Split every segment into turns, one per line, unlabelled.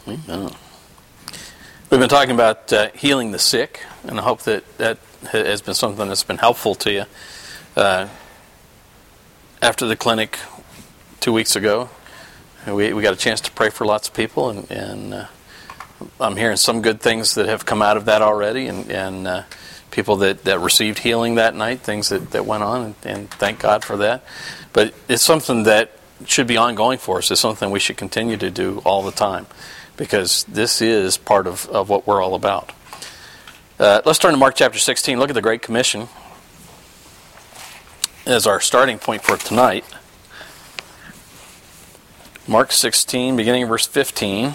Amen. We've been talking about healing the sick, and I hope that has been something that's been helpful to you. After the clinic 2 weeks ago, we got a chance to pray for lots of people, and I'm hearing some good things that have come out of that already, and people that received healing that night, things that went on, and thank God for that. But it's something that should be ongoing for us. It's something we should continue to do all the time, because this is part of what we're all about. Let's turn to Mark chapter 16. Look at the Great Commission as our starting point for tonight. Mark 16, beginning in verse 15.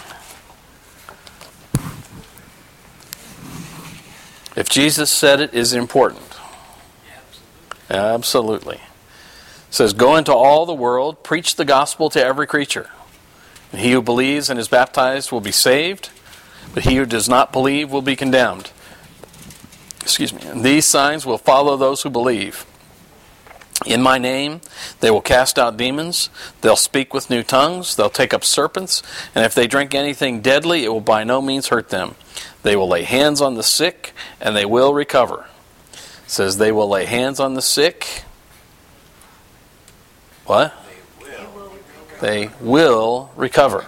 If Jesus said it, is it important? Absolutely. It says, "Go into all the world, preach the gospel to every creature. And he who believes and is baptized will be saved, but he who does not believe will be condemned." And these signs will follow those who believe. In my name they will cast out demons, they'll speak with new tongues, they'll take up serpents, and if they drink anything deadly, it will by no means hurt them. They will lay hands on the sick, and they will recover. It says they will lay hands on the sick. What? They will recover.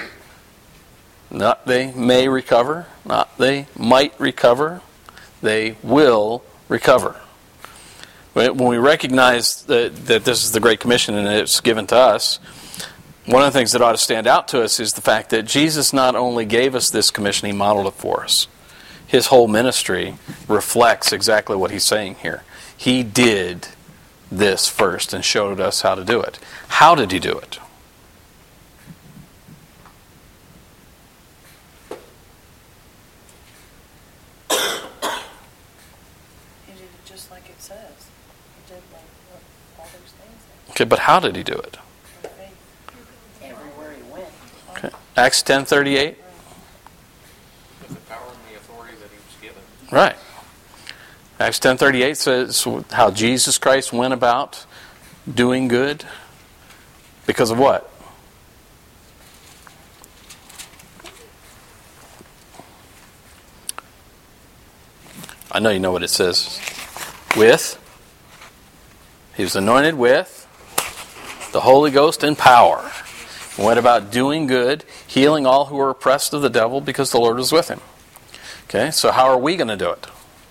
Not they may recover, not they might recover. They will recover. When we recognize that this is the Great Commission and it's given to us, one of the things that ought to stand out to us is the fact that Jesus not only gave us this commission, he modeled it for us. His whole ministry reflects exactly what he's saying here. He did this first and showed us how to do it. How did he do it?
He did it just like it says. He did like all those things.
Okay, but how did he do it?
Everywhere he went.
Okay. Acts 10:38.
With the power and the authority that he was given.
Right. Acts 10:38 says how Jesus Christ went about doing good. Because of what? I know you know what it says. With. He was anointed with the Holy Ghost and power. He went about doing good, healing all who were oppressed of the devil because the Lord was with him. Okay, so how are we going to do it?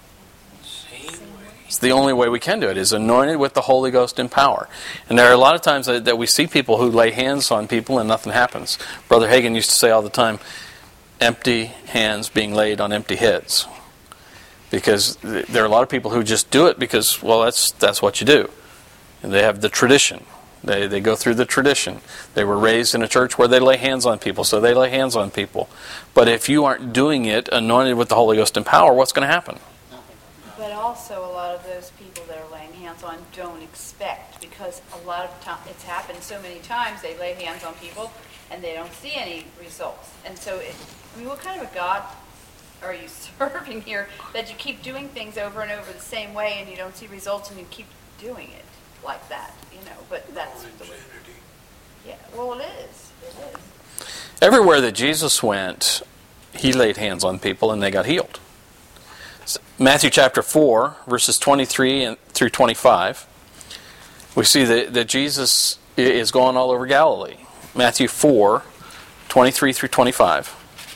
It's the only way we can do it, is anointed with the Holy Ghost and power. And there are a lot of times that we see people who lay hands on people and nothing happens. Brother Hagin used to say all the time, empty hands being laid on empty heads. Because there are a lot of people who just do it because, well, that's what you do. And they have the tradition. They go through the tradition. They were raised in a church where they lay hands on people, so they lay hands on people. But if you aren't doing it anointed with the Holy Ghost and power, what's going to happen?
But also a lot of those people that are laying hands on don't expect, because a lot of times it's happened so many times, they lay hands on people and they don't see any results. And so, what kind of a God are you serving here that you keep doing things over and over the same way and you don't see results and you keep doing it like that, but that's the way. Yeah, well, it is.
Everywhere that Jesus went, he laid hands on people and they got healed. Matthew chapter 4, verses 23 through 25, we see that Jesus is going all over Galilee. Matthew 4, 23 through 25.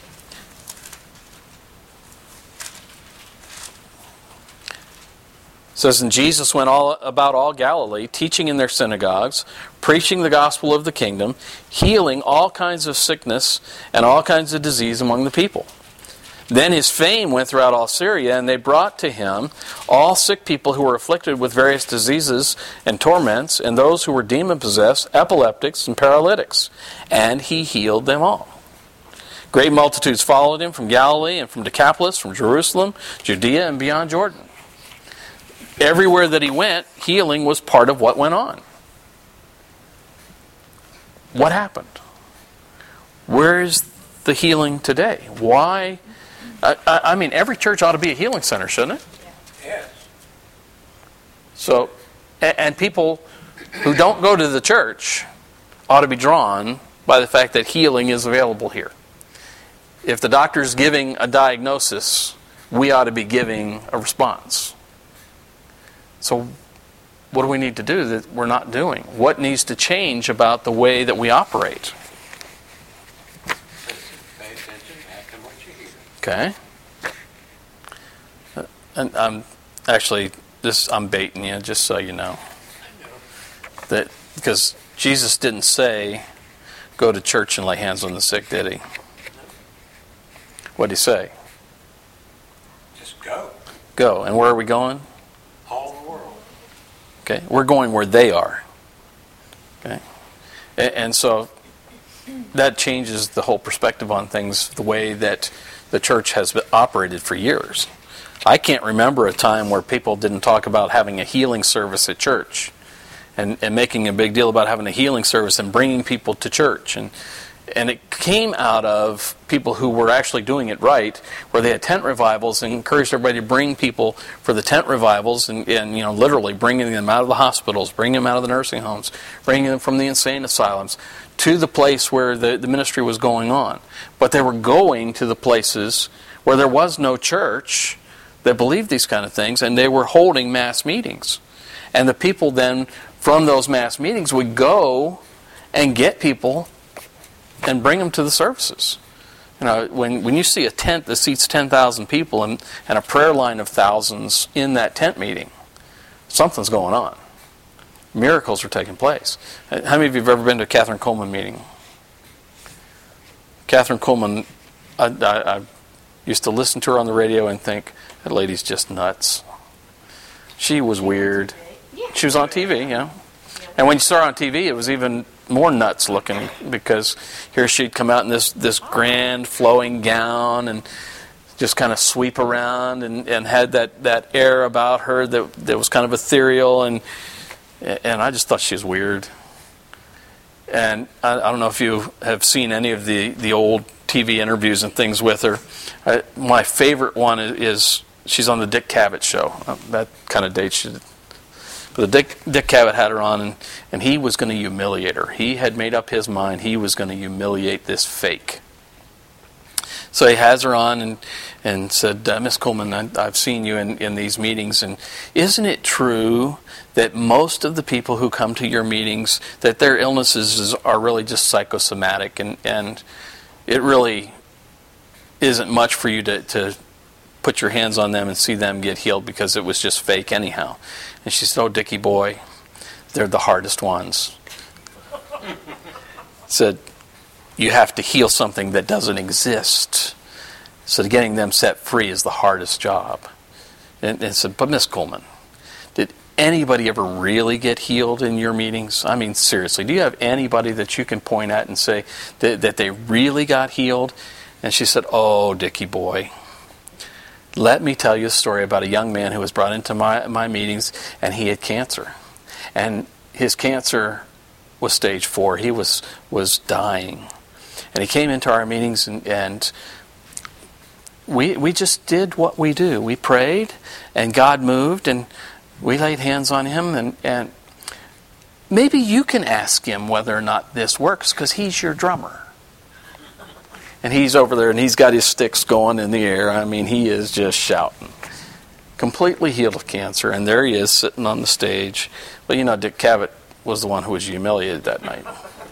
It says, "And Jesus went about all Galilee, teaching in their synagogues, preaching the gospel of the kingdom, healing all kinds of sickness and all kinds of disease among the people. Then his fame went throughout all Syria, and they brought to him all sick people who were afflicted with various diseases and torments, and those who were demon-possessed, epileptics, and paralytics. And he healed them all. Great multitudes followed him from Galilee and from Decapolis, from Jerusalem, Judea, and beyond Jordan." Everywhere that he went, healing was part of what went on. What happened? Where is the healing today? Why? I mean, every church ought to be a healing center, shouldn't it?
Yes.
So, and people who don't go to the church ought to be drawn by the fact that healing is available here. if the doctor's giving a diagnosis, we ought to be giving a response. So what do we need to do that we're not doing? What needs to change about the way that we operate?
Pay attention, act on what you hear.
Okay. And I'm baiting you, just so you know. That because Jesus didn't say, go to church and lay hands on the sick, did he? What did he say?
Just go.
Go. And where are we going?
All the world.
Okay. We're going where they are. Okay. And so that changes the whole perspective on things, the way that the church has operated for years. I can't remember a time where people didn't talk about having a healing service at church and making a big deal about having a healing service and bringing people to church. And it came out of people who were actually doing it right, where they had tent revivals and encouraged everybody to bring people for the tent revivals and literally bringing them out of the hospitals, bringing them out of the nursing homes, bringing them from the insane asylums to the place where the ministry was going on. But they were going to the places where there was no church that believed these kind of things, and they were holding mass meetings. And the people then from those mass meetings would go and get people and bring them to the services. When you see a tent that seats 10,000 people and a prayer line of thousands in that tent meeting, something's going on. Miracles are taking place. How many of you have ever been to a Catherine Coleman meeting? Catherine Coleman, I used to listen to her on the radio and think, that lady's just nuts. She was weird. She was on TV, And when you saw her on TV, it was even more nuts looking, because here she'd come out in this grand flowing gown and just kind of sweep around and had that air about her that was kind of ethereal, and I just thought she was weird. And I don't know if you have seen any of the old TV interviews and things with her. My favorite one is she's on the Dick Cavett show. That kind of dates you. But Dick Cavett had her on, and he was going to humiliate her. He had made up his mind he was going to humiliate this fake. So he has her on and said, Miss Coleman, I've seen you in these meetings, and isn't it true that most of the people who come to your meetings, that their illnesses are really just psychosomatic, and it really isn't much for you to put your hands on them and see them get healed because it was just fake anyhow? And she said, oh, Dickie boy, they're the hardest ones. Said, you have to heal something that doesn't exist. So getting them set free is the hardest job. And said, but Miss Coleman, did anybody ever really get healed in your meetings? I mean, seriously, do you have anybody that you can point at and say that they really got healed? And she said, oh, Dickie boy, let me tell you a story about a young man who was brought into my meetings, and he had cancer. And his cancer was stage 4. He was dying. And he came into our meetings, and we just did what we do. We prayed, and God moved, and we laid hands on him. And maybe you can ask him whether or not this works, because he's your drummer. And he's over there, and he's got his sticks going in the air. I mean, he is just shouting. Completely healed of cancer, and there he is sitting on the stage. But Dick Cavett was the one who was humiliated that night.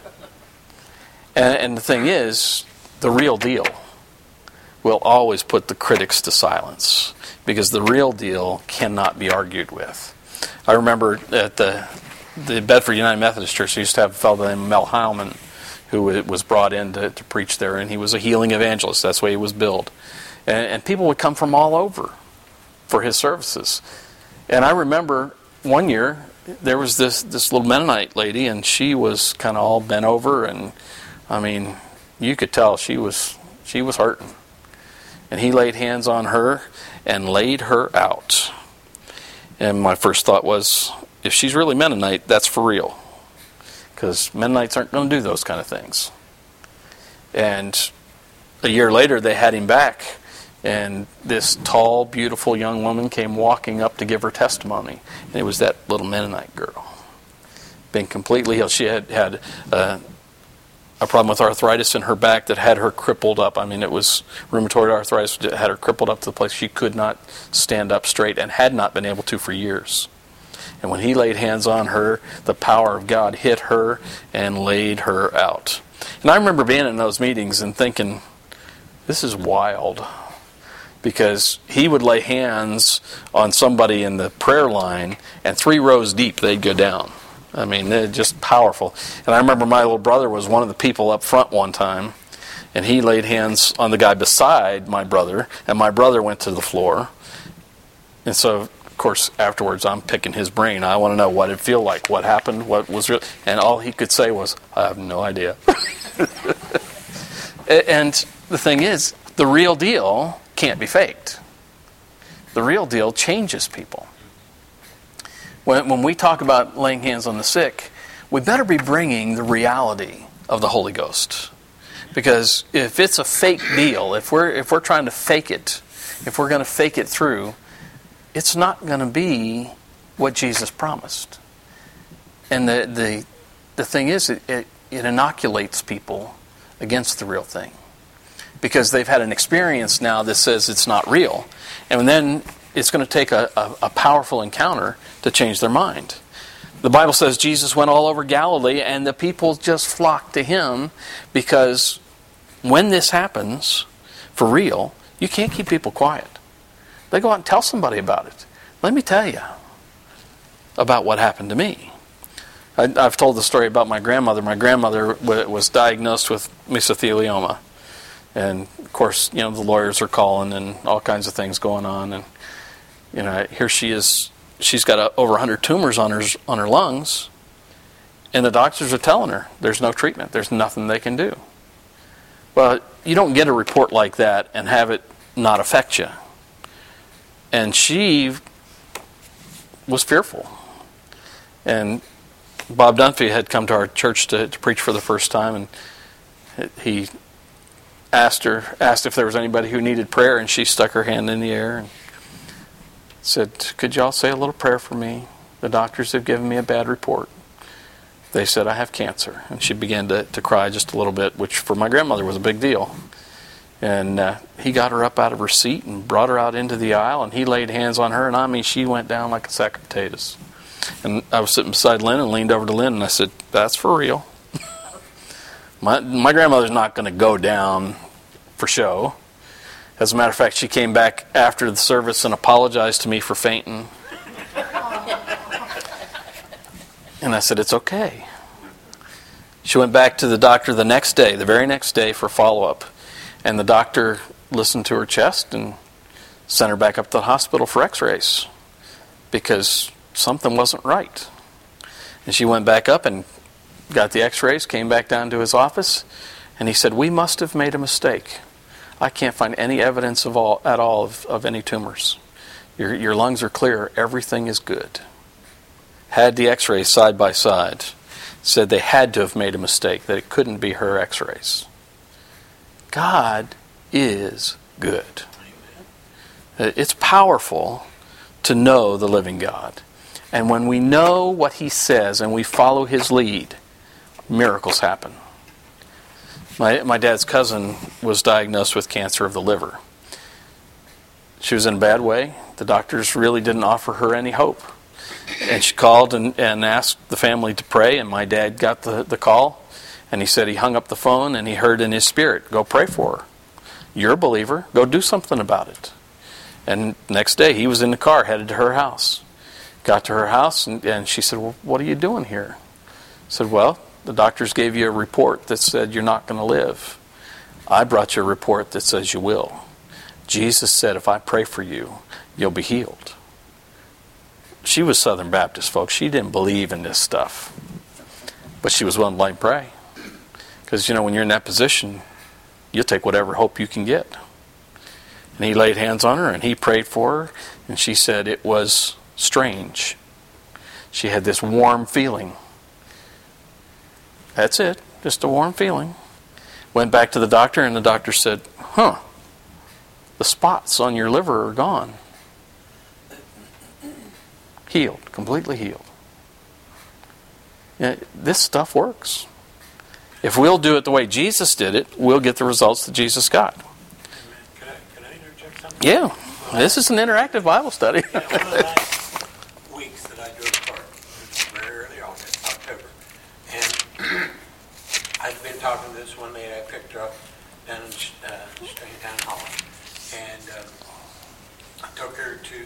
And the thing is, the real deal will always put the critics to silence, because the real deal cannot be argued with. I remember at the Bedford United Methodist Church, they used to have a fellow named Mel Heilman, who was brought in to preach there, and he was a healing evangelist. That's the way he was billed. And people would come from all over for his services. And I remember one year, there was this little Mennonite lady, and she was kind of all bent over, and I mean, you could tell she was hurting. And he laid hands on her and laid her out. And my first thought was, if she's really Mennonite, that's for real. Because Mennonites aren't going to do those kind of things. And a year later, they had him back, and this tall, beautiful young woman came walking up to give her testimony. And it was that little Mennonite girl. Been completely healed. She had a problem with arthritis in her back that had her crippled up. I mean, it was rheumatoid arthritis that had her crippled up to the place she could not stand up straight and had not been able to for years. And when he laid hands on her, the power of God hit her and laid her out. And I remember being in those meetings and thinking, this is wild. Because he would lay hands on somebody in the prayer line, and 3 rows deep they'd go down. I mean, they're just powerful. And I remember my little brother was one of the people up front one time, and he laid hands on the guy beside my brother, and my brother went to the floor. And so, of course, afterwards I'm picking his brain. I want to know what it felt like, what happened, what was real. And all he could say was, I have no idea. And the thing is, the real deal can't be faked. The real deal changes people. When we talk about laying hands on the sick, we better be bringing the reality of the Holy Ghost. Because if it's a fake deal, if we're trying to fake it, if we're going to fake it through, it's not going to be what Jesus promised. And the thing is, it inoculates people against the real thing. Because they've had an experience now that says it's not real. And then it's going to take a powerful encounter to change their mind. The Bible says Jesus went all over Galilee and the people just flocked to him, because when this happens, for real, you can't keep people quiet. They go out and tell somebody about it. Let me tell you about what happened to me. I've told the story about my grandmother. My grandmother was diagnosed with mesothelioma. And, of course, the lawyers are calling and all kinds of things going on. And, here she is. She's got over 100 tumors on her lungs. And the doctors are telling her there's no treatment. There's nothing they can do. Well, you don't get a report like that and have it not affect you. And she was fearful. And Bob Dunphy had come to our church to preach for the first time. And he asked if there was anybody who needed prayer, and she stuck her hand in the air and said, could y'all say a little prayer for me? The doctors have given me a bad report. They said I have cancer. And she began to cry just a little bit, which for my grandmother was a big deal. And he got her up out of her seat and brought her out into the aisle, and he laid hands on her, and I mean, she went down like a sack of potatoes. And I was sitting beside Lynn and leaned over to Lynn and I said, that's for real. My grandmother's not going to go down for show. As a matter of fact, she came back after the service and apologized to me for fainting. And I said, it's okay. She went back to the doctor the very next day for follow-up. And the doctor listened to her chest and sent her back up to the hospital for x-rays because something wasn't right. And she went back up and got the x-rays, came back down to his office, and he said, we must have made a mistake. I can't find any evidence at all of any tumors. Your lungs are clear. Everything is good. Had the x-rays side by side. Said they had to have made a mistake, that it couldn't be her x-rays. God is good. It's powerful to know the living God. And when we know what he says and we follow his lead, miracles happen. My dad's cousin was diagnosed with cancer of the liver. She was in a bad way. The doctors really didn't offer her any hope. And she called and asked the family to pray, and my dad got the call. And he said he hung up the phone and he heard in his spirit, go pray for her. You're a believer. Go do something about it. And next day he was in the car headed to her house. Got to her house and she said, well, what are you doing here? I said, well, the doctors gave you a report that said you're not going to live. I brought you a report that says you will. Jesus said if I pray for you, you'll be healed. She was Southern Baptist, folks. She didn't believe in this stuff. But she was willing to let him pray. Because, when you're in that position, you'll take whatever hope you can get. And he laid hands on her and he prayed for her. And she said it was strange. She had this warm feeling. That's it. Just a warm feeling. Went back to the doctor and the doctor said, the spots on your liver are gone. Healed. Completely healed. This stuff works. If we'll do it the way Jesus did it, we'll get the results that Jesus got.
Can I interject something?
Yeah, this is an interactive Bible study.
One of the last weeks that I drove a car, it was very early October, and I'd been talking to this one lady. I picked her up down in Straintown, Holland, and I took her to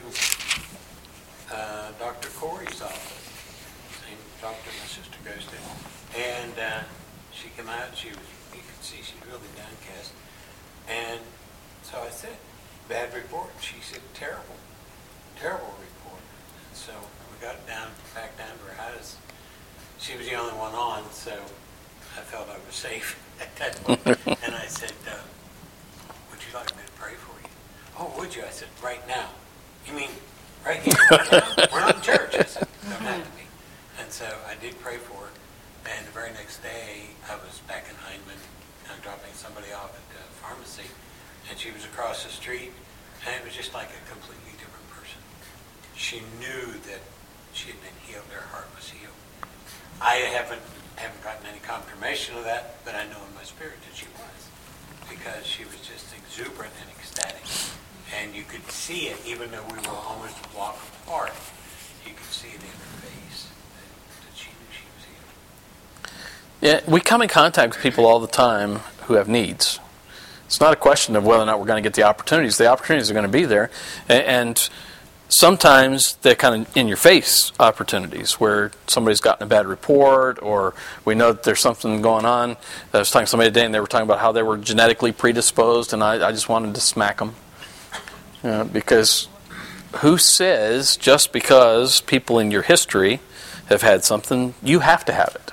Dr. Corey's office, same doctor my sister goes to, and she came out. You could see she's really downcast, and so I said, "Bad report." She said, "Terrible, terrible report." And so we got back down to her house. She was the only one on, so I felt I was safe at that point. And I said, "Would you like me to pray for you?" "Oh, would you?" I said, "Right now." "You mean right here, right now? We're not in church." I said, "Don't have to be." And so I did pray for her. And the very next day, I was back in Heinemann, dropping somebody off at the pharmacy, and she was across the street, and it was just like a completely different person. She knew that she had been healed, her heart was healed. I haven't gotten any confirmation of that, but I know in my spirit that she was, because she was just exuberant and ecstatic. And you could see it, even though we were almost a block apart, you could see it in her face, that she knew she was healed.
Yeah, we come in contact with people all the time who have needs. It's not a question of whether or not we're going to get the opportunities. The opportunities are going to be there. And sometimes they're kind of in-your-face opportunities where somebody's gotten a bad report, or we know that there's something going on. I was talking to somebody today, and they were talking about how they were genetically predisposed, and I just wanted to smack them. Because who says just because people in your history have had something, you have to have it?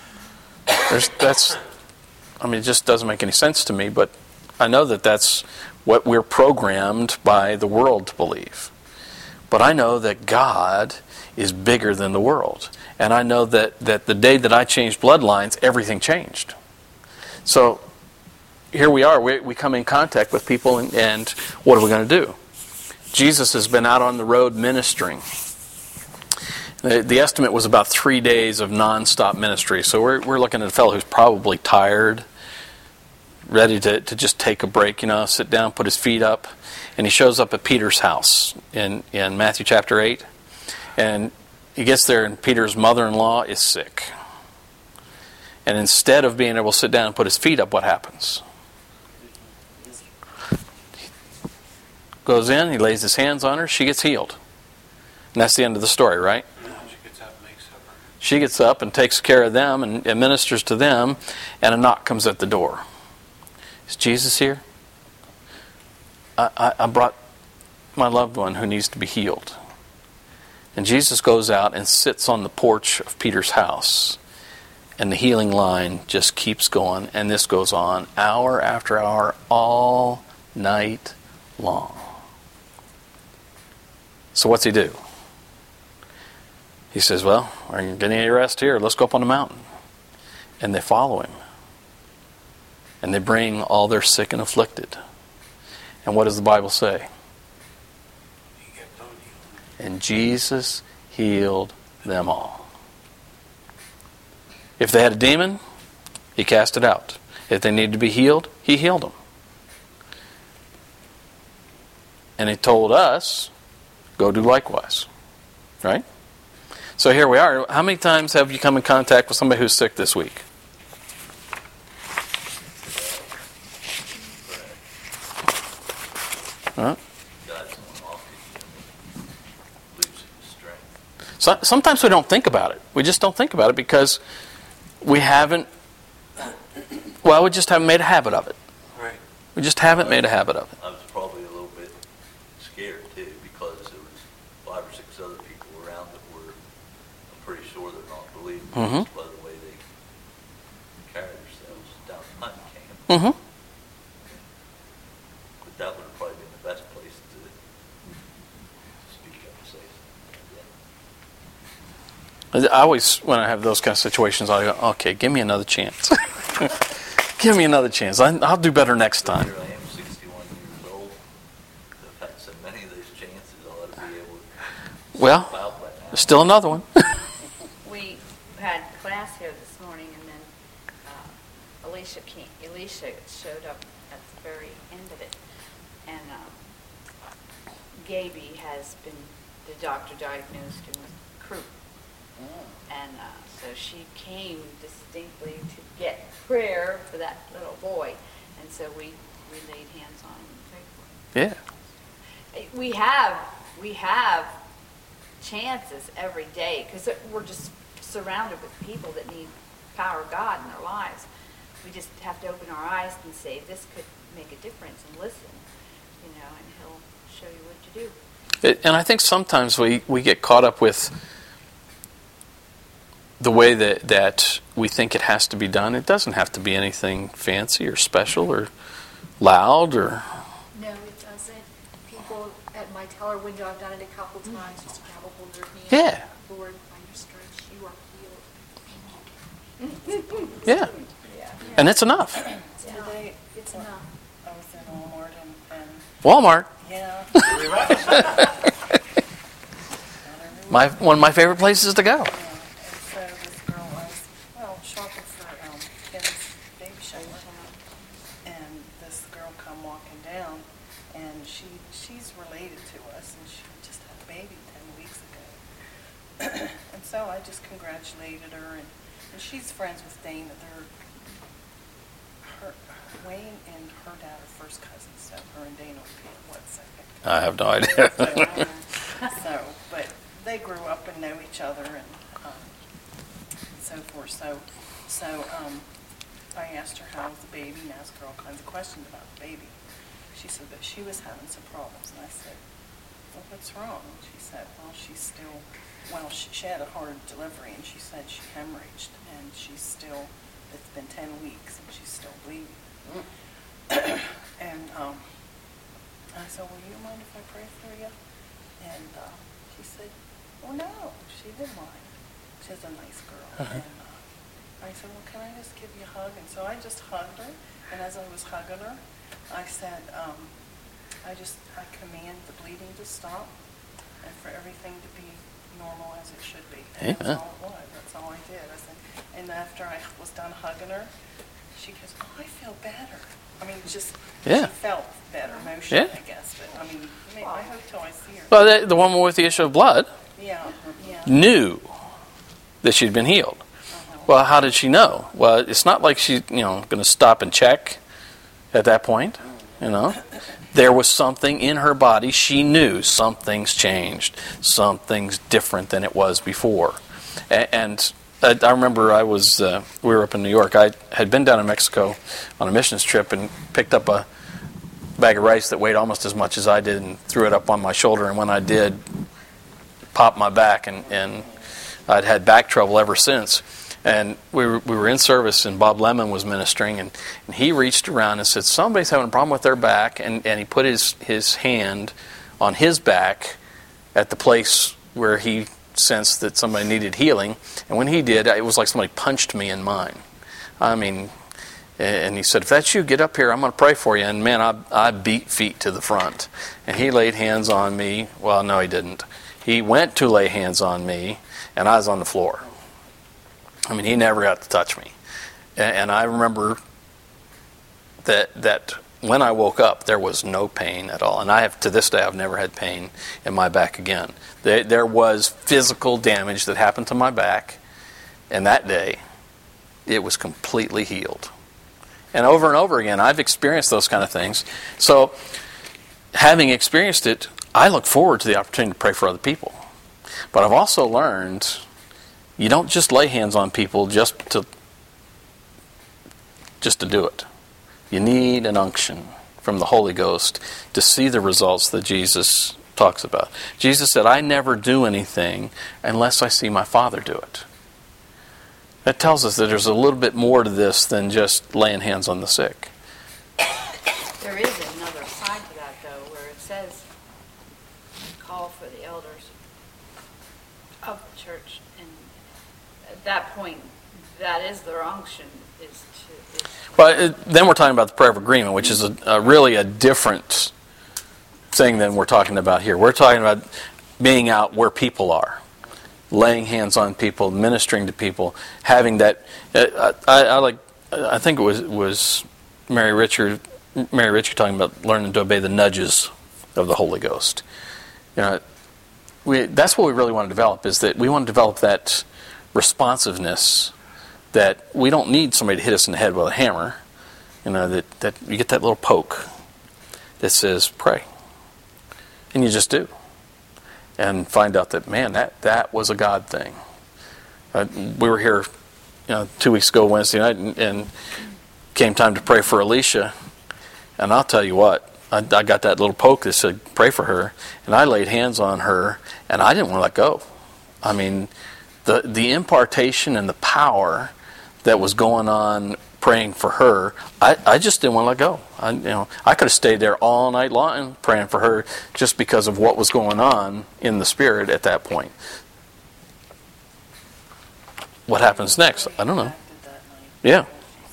It just doesn't make any sense to me, but I know that that's what we're programmed by the world to believe. But I know that God is bigger than the world. And I know that the day that I changed bloodlines, everything changed. So here we are. We come in contact with people, and what are we going to do? Jesus has been out on the road ministering. The estimate was about 3 days of nonstop ministry. So we're looking at a fellow who's probably tired, ready to just take a break, sit down, put his feet up. And he shows up at Peter's house in Matthew chapter 8. And he gets there, and Peter's mother-in-law is sick. And instead of being able to sit down and put his feet up, what happens? He goes in, he lays his hands on her, she gets healed. And that's the end of the story, right? She gets up and takes care of them and ministers to them, and a knock comes at the door. Is Jesus here? I brought my loved one who needs to be healed. And Jesus goes out and sits on the porch of Peter's house, and the healing line just keeps going, and this goes on hour after hour, all night long. So what's he do? He says, "Well, are you getting any rest here? Let's go up on the mountain." And they follow him. And they bring all their sick and afflicted. And what does the Bible say? And Jesus healed them all. If they had a demon, he cast it out. If they needed to be healed, he healed them. And he told us, go do likewise. Right? So here we are. How many times have you come in contact with somebody who's sick this week? Huh? So, sometimes we don't think about it. We just don't think about it because we just haven't made a habit of it.
Right.
We just haven't made a habit of it.
I was probably a little bit scared too, because there was 5 or 6 other people around that were, I'm pretty sure they're not believers by the way they carry themselves down the hunting camp. But that would have probably been the best place to speak up and say something.
I always, when I have those kind of situations, I go, okay, give me another chance. Give me another chance. I'll do better next time.
Here I am, 61 years old. I've had so many of those chances, I ought to be able to
Well,
step out by now.
there's still another one.
We had class here this morning, and then Alicia showed up at the very end of it. And Gaby has been, the doctor diagnosed him with croup. And so she came distinctly to get prayer for that little boy. And so we laid hands on him and prayed for him.
Yeah.
We have chances every day because we're just surrounded with people that need power of God in their lives. We just have to open our eyes and say, this could make a difference, and listen, and He'll show you what to do.
And I think sometimes we get caught up with the way that we think it has to be done. It doesn't have to be anything fancy or special or loud or...
No, it doesn't. People at my teller window, I've done it a couple times, just grab a hold of their hand.
Yeah.
Lord, by your stripes, you are healed.
Yeah. And it's enough.
Today,
It's enough.
I was in Walmart and
Walmart.
yeah.
One of my favorite places to go.
And so this girl was, shopping for Ken's baby shower. And this girl come walking down, and she's related to us, and she just had a baby 10 weeks ago. And so I just congratulated her, and she's friends with Dana. Wayne and her dad are first cousins, so her and Dana would be second.
I have no idea.
But they grew up and know each other and so forth. So I asked her how was the baby, and asked her all kinds of questions about the baby. She said that she was having some problems, and I said, well, what's wrong? And she said, well, she had a hard delivery, and she said she hemorrhaged, and it's been 10 weeks, and she's still bleeding. And I said, well, you mind if I pray for you? And she said, well, no, she didn't mind. She's a nice girl. And I said, well, can I just give you a hug? And so I just hugged her, and as I was hugging her, I said, I command the bleeding to stop and for everything to be normal as it should be. And that's all it was. That's all I did. I said, and after I was done hugging her, she goes, oh, I feel better. I mean, she felt better emotionally, I guess. But, I hope till I see her.
Well, the woman with the issue of blood knew that she'd been healed. Well, how did she know? Well, it's not like she's going to stop and check at that point. There was something in her body. She knew something's changed. Something's different than it was before. And I remember we were up in New York. I had been down in Mexico on a missions trip and picked up a bag of rice that weighed almost as much as I did and threw it up on my shoulder. And when I did, popped my back, and I'd had back trouble ever since. And we were in service, and Bob Lemon was ministering, and he reached around and said, somebody's having a problem with their back, and he put his hand on his back at the place where he sensed that somebody needed healing. And when he did, it was like somebody punched me in mine. And he said, if that's you, get up here, I'm going to pray for you. And man, I beat feet to the front. And he laid hands on me. Well, no, he didn't. He went to lay hands on me, and I was on the floor. He never got to touch me. And I remember that when I woke up, there was no pain at all. And to this day, I've never had pain in my back again. There was physical damage that happened to my back, and that day, it was completely healed. And over again, I've experienced those kind of things. So, having experienced it, I look forward to the opportunity to pray for other people. But I've also learned, you don't just lay hands on people just to do it. You need an unction from the Holy Ghost to see the results that Jesus talks about. Jesus said, I never do anything unless I see my Father do it. That tells us that there's a little bit more to this than just laying hands on the sick.
There is another side to that, though, where it says, call for the elders of the church. And at that point, that is their unction.
Well, then we're talking about the prayer of agreement, which is really a different thing than we're talking about here. We're talking about being out where people are, laying hands on people, ministering to people, having that. I think it was Mary Richard talking about learning to obey the nudges of the Holy Ghost. That's what we really want to develop, is that we want to develop that responsiveness, that we don't need somebody to hit us in the head with a hammer. That you get that little poke that says, pray. And you just do. And find out that, man, that was a God thing. We were here 2 weeks ago Wednesday night, and came time to pray for Alicia. And I'll tell you what, I got that little poke that said, pray for her. And I laid hands on her, and I didn't want to let go. I mean, the impartation and the power that was going on praying for her, I just didn't want to let go. I could have stayed there all night long praying for her just because of what was going on in the Spirit at that point. What happens next? I don't know. Yeah.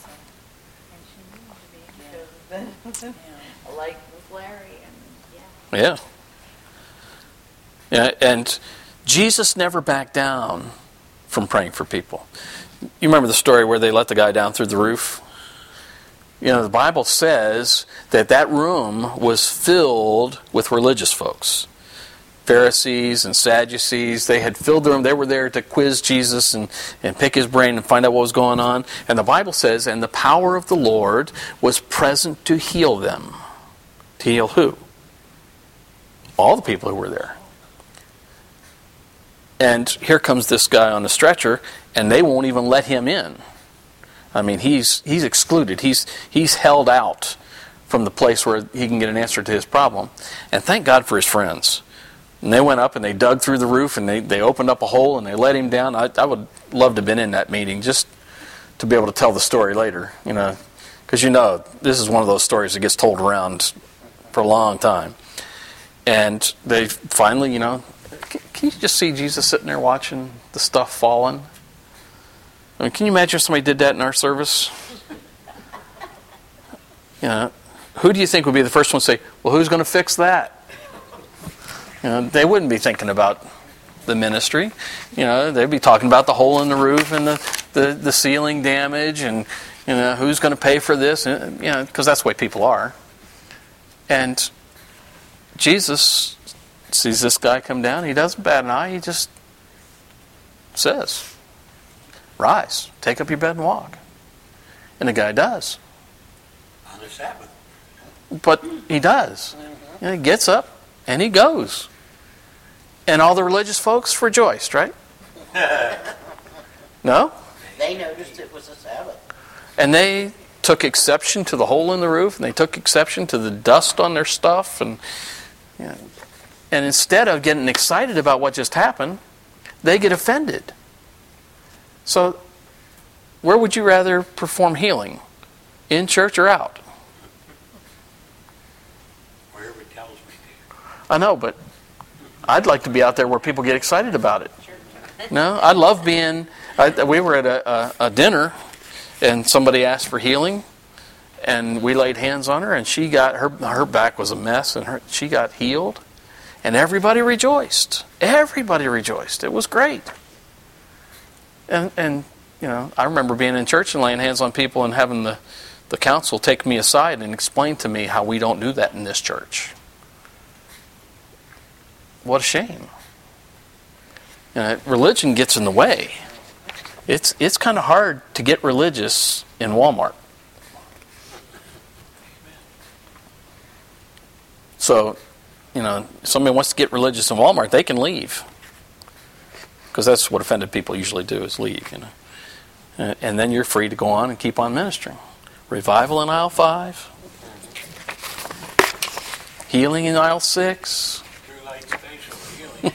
Like with Larry, and
Yeah. Yeah, and Jesus never backed down from praying for people. You remember the story where they let the guy down through the roof? The Bible says that room was filled with religious folks. Pharisees and Sadducees, they had filled the room. They were there to quiz Jesus and pick his brain and find out what was going on. And the Bible says, and the power of the Lord was present to heal them. To heal who? All the people who were there. And here comes this guy on the stretcher, and they won't even let him in. I mean, he's excluded. He's held out from the place where he can get an answer to his problem. And thank God for his friends. And they went up and they dug through the roof and they opened up a hole and they let him down. I would love to have been in that meeting just to be able to tell the story later, because this is one of those stories that gets told around for a long time. And they finally, can you just see Jesus sitting there watching the stuff falling? I mean, can you imagine if somebody did that in our service? Who do you think would be the first one to say, well, who's going to fix that? They wouldn't be thinking about the ministry. They'd be talking about the hole in the roof and the ceiling damage and who's going to pay for this, because that's the way people are. And Jesus sees this guy come down. He doesn't bat an eye. He just says, rise, take up your bed and walk. And the guy does.
On the Sabbath.
But he does. He gets up and he goes. And all the religious folks rejoiced, right? No?
They noticed it was a Sabbath.
And they took exception to the hole in the roof, and they took exception to the dust on their stuff. And instead of getting excited about what just happened, they get offended. So, where would you rather perform healing? In church or out?
Wherever it tells me to.
I know, but I'd like to be out there where people get excited about it. No, I love being... we were at a dinner, and somebody asked for healing, and we laid hands on her, and she got... Her back was a mess, and she got healed, and everybody rejoiced. Everybody rejoiced. It was great. And I remember being in church and laying hands on people and having the council take me aside and explain to me how we don't do that in this church. What a shame. Religion gets in the way. It's kind of hard to get religious in Walmart. So, somebody wants to get religious in Walmart, they can leave. Because that's what offended people usually do, is leave. And then you're free to go on and keep on ministering. Revival in aisle 5. Healing in aisle 6.
True light spatial healing.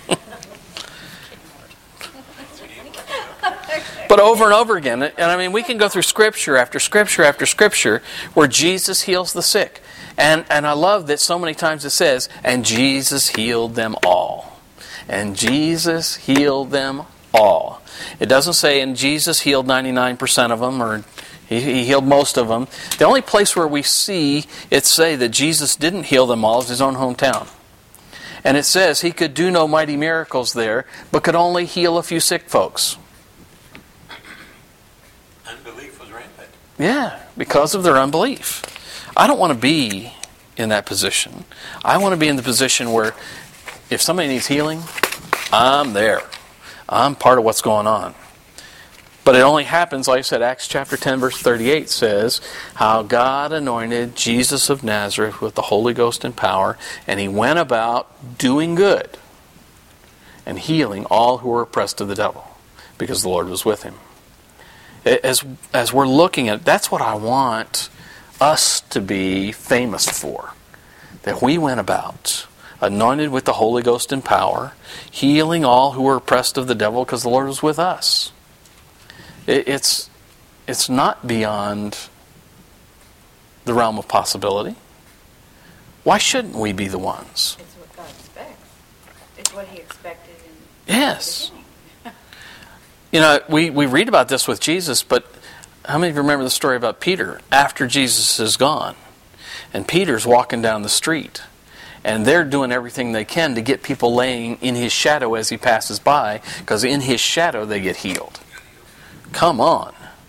But over and over again, and I mean, we can go through scripture after scripture after scripture where Jesus heals the sick. And I love that so many times it says, and Jesus healed them all. And Jesus healed them all. It doesn't say, and Jesus healed 99% of them, or he healed most of them. The only place where we see it say that Jesus didn't heal them all is his own hometown. And it says he could do no mighty miracles there, but could only heal a few sick folks.
Unbelief was rampant.
Yeah, because of their unbelief. I don't want to be in that position. I want to be in the position where if somebody needs healing, I'm there. I'm part of what's going on. But it only happens, like I said, Acts chapter 10, verse 38 says, how God anointed Jesus of Nazareth with the Holy Ghost and power, and he went about doing good and healing all who were oppressed of the devil, because the Lord was with him. As we're looking at it, that's what I want us to be famous for. That we went about, anointed with the Holy Ghost and power, healing all who were oppressed of the devil, because the Lord was with us. It's not beyond the realm of possibility. Why shouldn't we be the ones?
It's what God expects. It's what he expected in
Yes.
the
We
beginning.
read about this with Jesus, but how many of you remember the story about Peter after Jesus is gone? And Peter's walking down the street, and they're doing everything they can to get people laying in his shadow as he passes by, because in his shadow they get healed. Come on.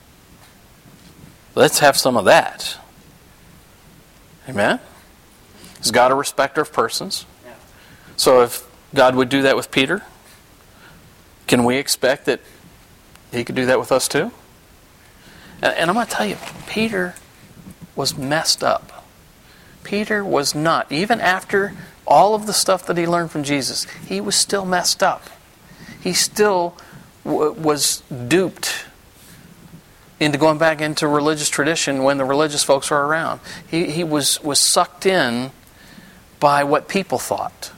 Let's have some of that. Amen? Is God a respecter of persons?
Yeah.
So if God would do that with Peter, can we expect that he could do that with us too? And I'm going to tell you, Peter was messed up. Peter was not. Even after all of the stuff that he learned from Jesus, he was still messed up. He still was duped into going back into religious tradition when the religious folks were around. He was sucked in by what people thought.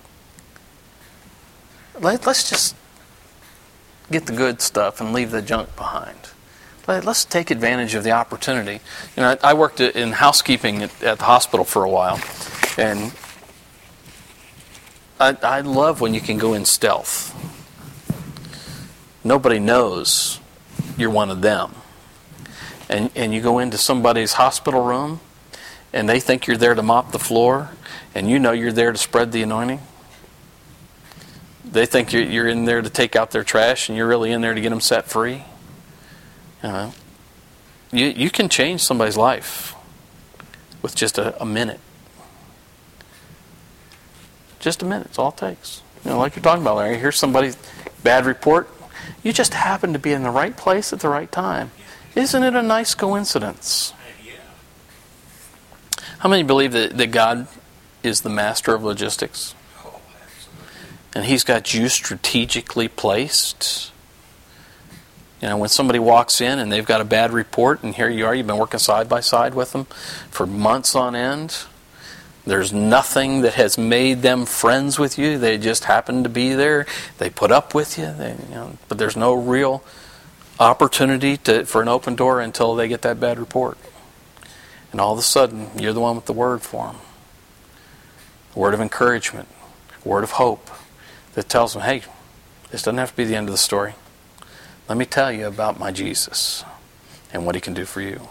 Let's just get the good stuff and leave the junk behind. Let's take advantage of the opportunity. I worked in housekeeping at the hospital for a while, and I love when you can go in stealth. Nobody knows you're one of them. And you go into somebody's hospital room, and they think you're there to mop the floor, and you know you're there to spread the anointing. They think you're in there to take out their trash, and you're really in there to get them set free. You can change somebody's life with just a minute. Just a minute, it's all it takes. Like you're talking about, Larry, here's somebody's bad report. You just happen to be in the right place at the right time. Isn't it a nice coincidence?
Yeah.
How many believe that God is the master of logistics?
Oh, absolutely.
And he's got you strategically placed? When somebody walks in and they've got a bad report, and here you are, you've been working side by side with them for months on end. There's nothing that has made them friends with you. They just happen to be there. They put up with you. But there's no real opportunity for an open door until they get that bad report. And all of a sudden, you're the one with the word for them. A word of encouragement, a word of hope that tells them, hey, this doesn't have to be the end of the story. Let me tell you about my Jesus and what he can do for you.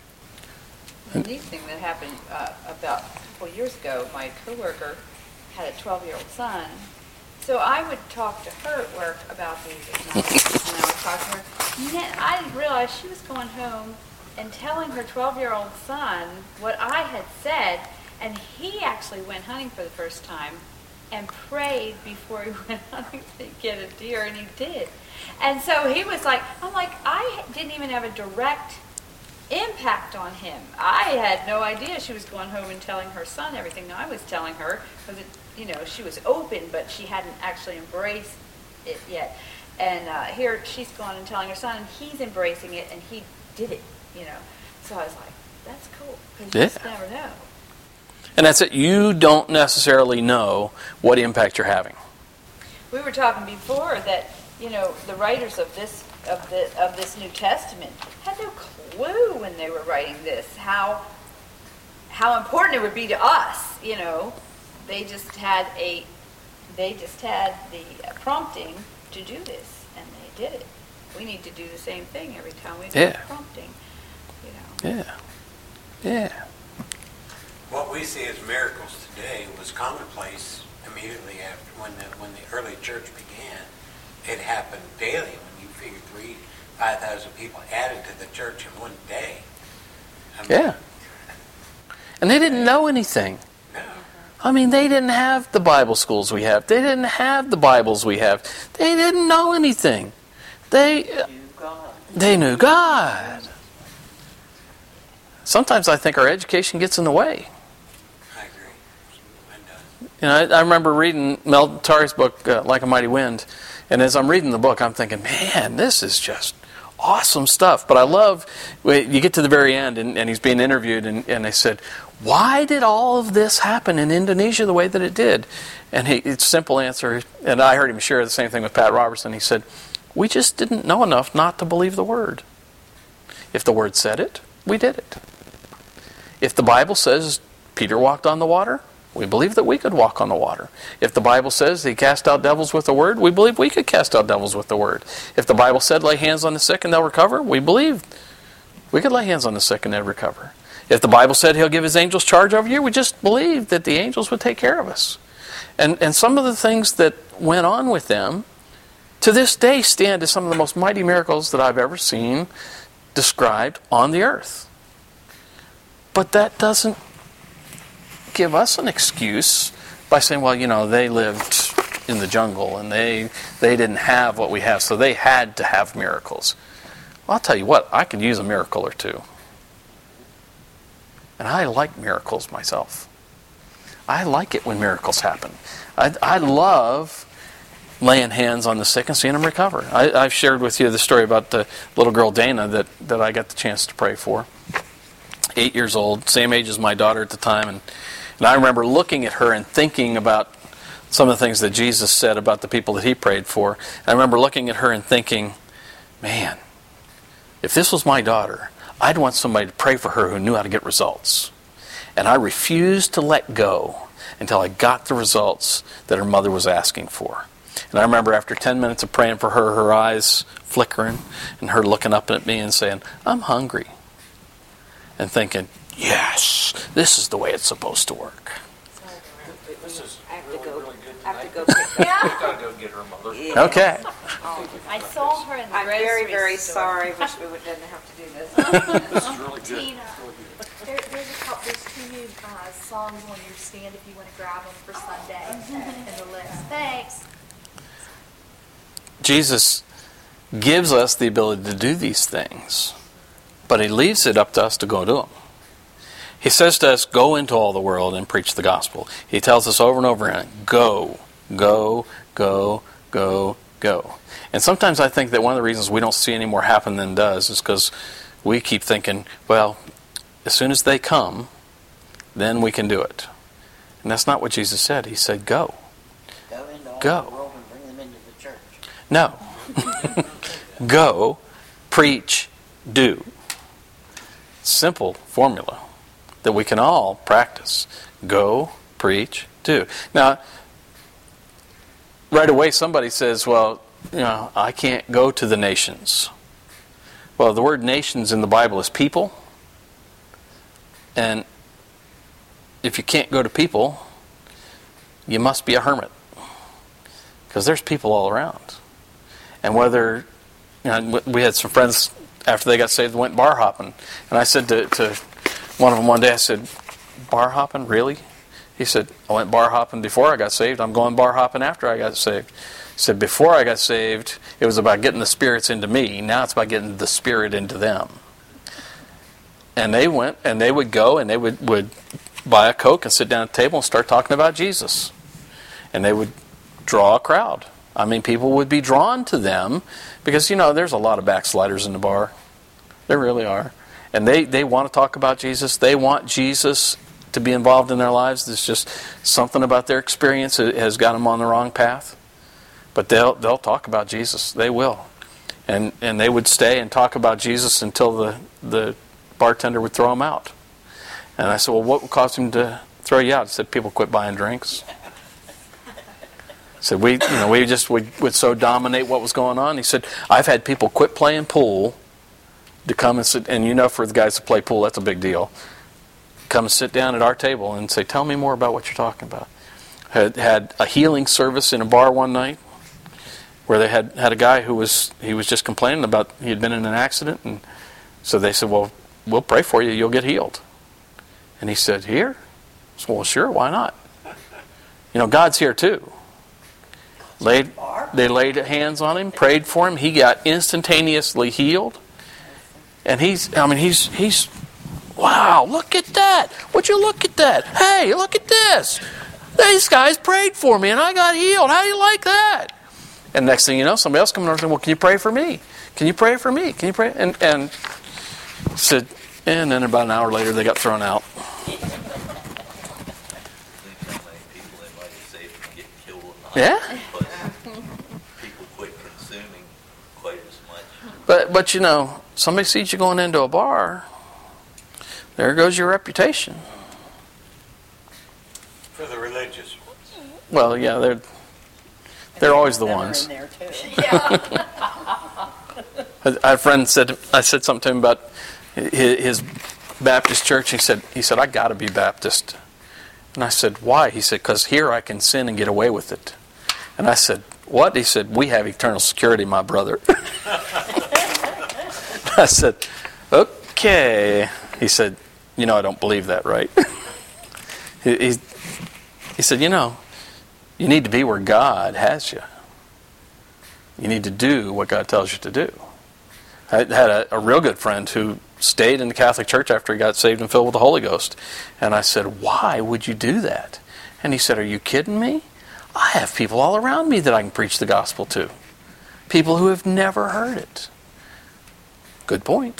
The neat thing that happened about a couple years ago, my coworker had a 12-year-old son. So I would talk to her at work about these acknowledgments, and I would talk to her. And then I didn't realize she was going home and telling her 12-year-old son what I had said, and he actually went hunting for the first time and prayed before he went hunting to get a deer, and he did. And so he was like, I didn't even have a direct impact on him. I had no idea she was going home and telling her son everything I was telling her, because she was open, but she hadn't actually embraced it yet. And here she's gone and telling her son, and he's embracing it, and he did it. So I was like, that's cool, because you just never know.
And that's it. You don't necessarily know what impact you're having.
We were talking before that the writers of this New Testament had no clue when they were writing this how important it would be to us. They just had the prompting to do this, and they did it. We need to do the same thing every time we do prompting.
Yeah.
What we see as miracles today was commonplace immediately after when the early church began. It happened daily when you figure 5,000 people added to the church in one day.
Yeah. And they didn't know anything.
No.
I mean, they didn't have the Bible schools we have. They didn't have the Bibles we have. They didn't know anything. They knew God. Sometimes I think our education gets in the way.
I agree. Mine does.
I remember reading Mel Tari's book, Like a Mighty Wind, and as I'm reading the book, I'm thinking, man, this is just awesome stuff. But I love, you get to the very end, and he's being interviewed, and they said, why did all of this happen in Indonesia the way that it did? And it's a simple answer, and I heard him share the same thing with Pat Robertson. He said, we just didn't know enough not to believe the Word. If the Word said it, we did it. If the Bible says Peter walked on the water, we believe that we could walk on the water. If the Bible says he cast out devils with the Word, we believe we could cast out devils with the Word. If the Bible said lay hands on the sick and they'll recover, we believed we could lay hands on the sick and they'll recover. If the Bible said he'll give his angels charge over you, we just believed that the angels would take care of us. And some of the things that went on with them, to this day stand as some of the most mighty miracles that I've ever seen described on the earth. But that doesn't give us an excuse by saying, well, they lived in the jungle and they didn't have what we have, so they had to have miracles. Well, I'll tell you what, I could use a miracle or two. And I like miracles myself. I like it when miracles happen. I love laying hands on the sick and seeing them recover. I've shared with you the story about the little girl Dana that I got the chance to pray for. 8 years old, same age as my daughter at the time. And I remember looking at her and thinking about some of the things that Jesus said about the people that he prayed for. And I remember looking at her and thinking, man, if this was my daughter, I'd want somebody to pray for her who knew how to get results. And I refused to let go until I got the results that her mother was asking for. And I remember after 10 minutes of praying for her, her eyes flickering, and her looking up at me and saying, I'm hungry. And thinking, yes, this is the way it's supposed to work.
This is
I have to go.
really good
I have to
tonight.
go pick
We
that
gotta go get her mother.
Okay.
I saw her in the
I'm
grocery
very, very
store.
sorry. Wish we didn't have to do this.
This is really good.
Tina,
Really good.
there's two new songs on your stand if you want to grab them for Sunday in the list. Thanks.
Jesus gives us the ability to do these things, but he leaves it up to us to go do them. He says to us, go into all the world and preach the gospel. He tells us over and over again, go, go, go, go, go. And sometimes I think that one of the reasons we don't see any more happen than does is because we keep thinking, well, as soon as they come, then we can do it. And that's not what Jesus said. He said, go.
Go into all
Go.
the world and bring them into the church.
No. Go, preach, do. Simple formula that we can all practice. Go, preach, do. Now, right away somebody says, well, I can't go to the nations. Well, the word nations in the Bible is people. And if you can't go to people, you must be a hermit. Because there's people all around. And whether, we had some friends after they got saved went bar hopping. And I said to one of them one day, I said, bar hopping, really? He said, I went bar hopping before I got saved. I'm going bar hopping after I got saved. He said, before I got saved, it was about getting the spirits into me. Now it's about getting the spirit into them. And they went, and they would go, and they would buy a Coke and sit down at the table and start talking about Jesus. And they would draw a crowd. I mean, people would be drawn to them because, there's a lot of backsliders in the bar. There really are. And they want to talk about Jesus. They want Jesus to be involved in their lives. There's just something about their experience that has got them on the wrong path. But they'll talk about Jesus. They will. And they would stay and talk about Jesus until the bartender would throw them out. And I said, well, what would cause him to throw you out? He said, people quit buying drinks. Said we would so dominate what was going on. He said, I've had people quit playing pool to come and sit, and for the guys that play pool, that's a big deal. Come and sit down at our table and say, tell me more about what you're talking about. Had a healing service in a bar one night where they had a guy he was just complaining about, he had been in an accident, and so they said, well, we'll pray for you. You'll get healed. And he said, here? I said, well, sure, why not? God's here too. They laid hands on him, prayed for him. He got instantaneously healed. And he's wow, look at that. Would you look at that? Hey, look at this. These guys prayed for me and I got healed. How do you like that? And next thing you know, somebody else comes over and says, well, can you pray for me? Can you pray for me? Can you pray? And said, and then about an hour later, they got thrown out. Yeah.
People quit consuming quite as much.
But somebody sees you going into a bar, there goes your reputation.
For the religious ones.
Well, yeah, they're always the ones.
In there too.
A friend I said something to him about his Baptist church. He said, I got to be Baptist. And I said, why? He said, because here I can sin and get away with it. And I said, what? He said, we have eternal security, my brother. I said, okay. He said, I don't believe that, right? He said, you need to be where God has you. You need to do what God tells you to do. I had a real good friend who stayed in the Catholic Church after he got saved and filled with the Holy Ghost. And I said, why would you do that? And he said, are you kidding me? I have people all around me that I can preach the gospel to. People who have never heard it. Good point.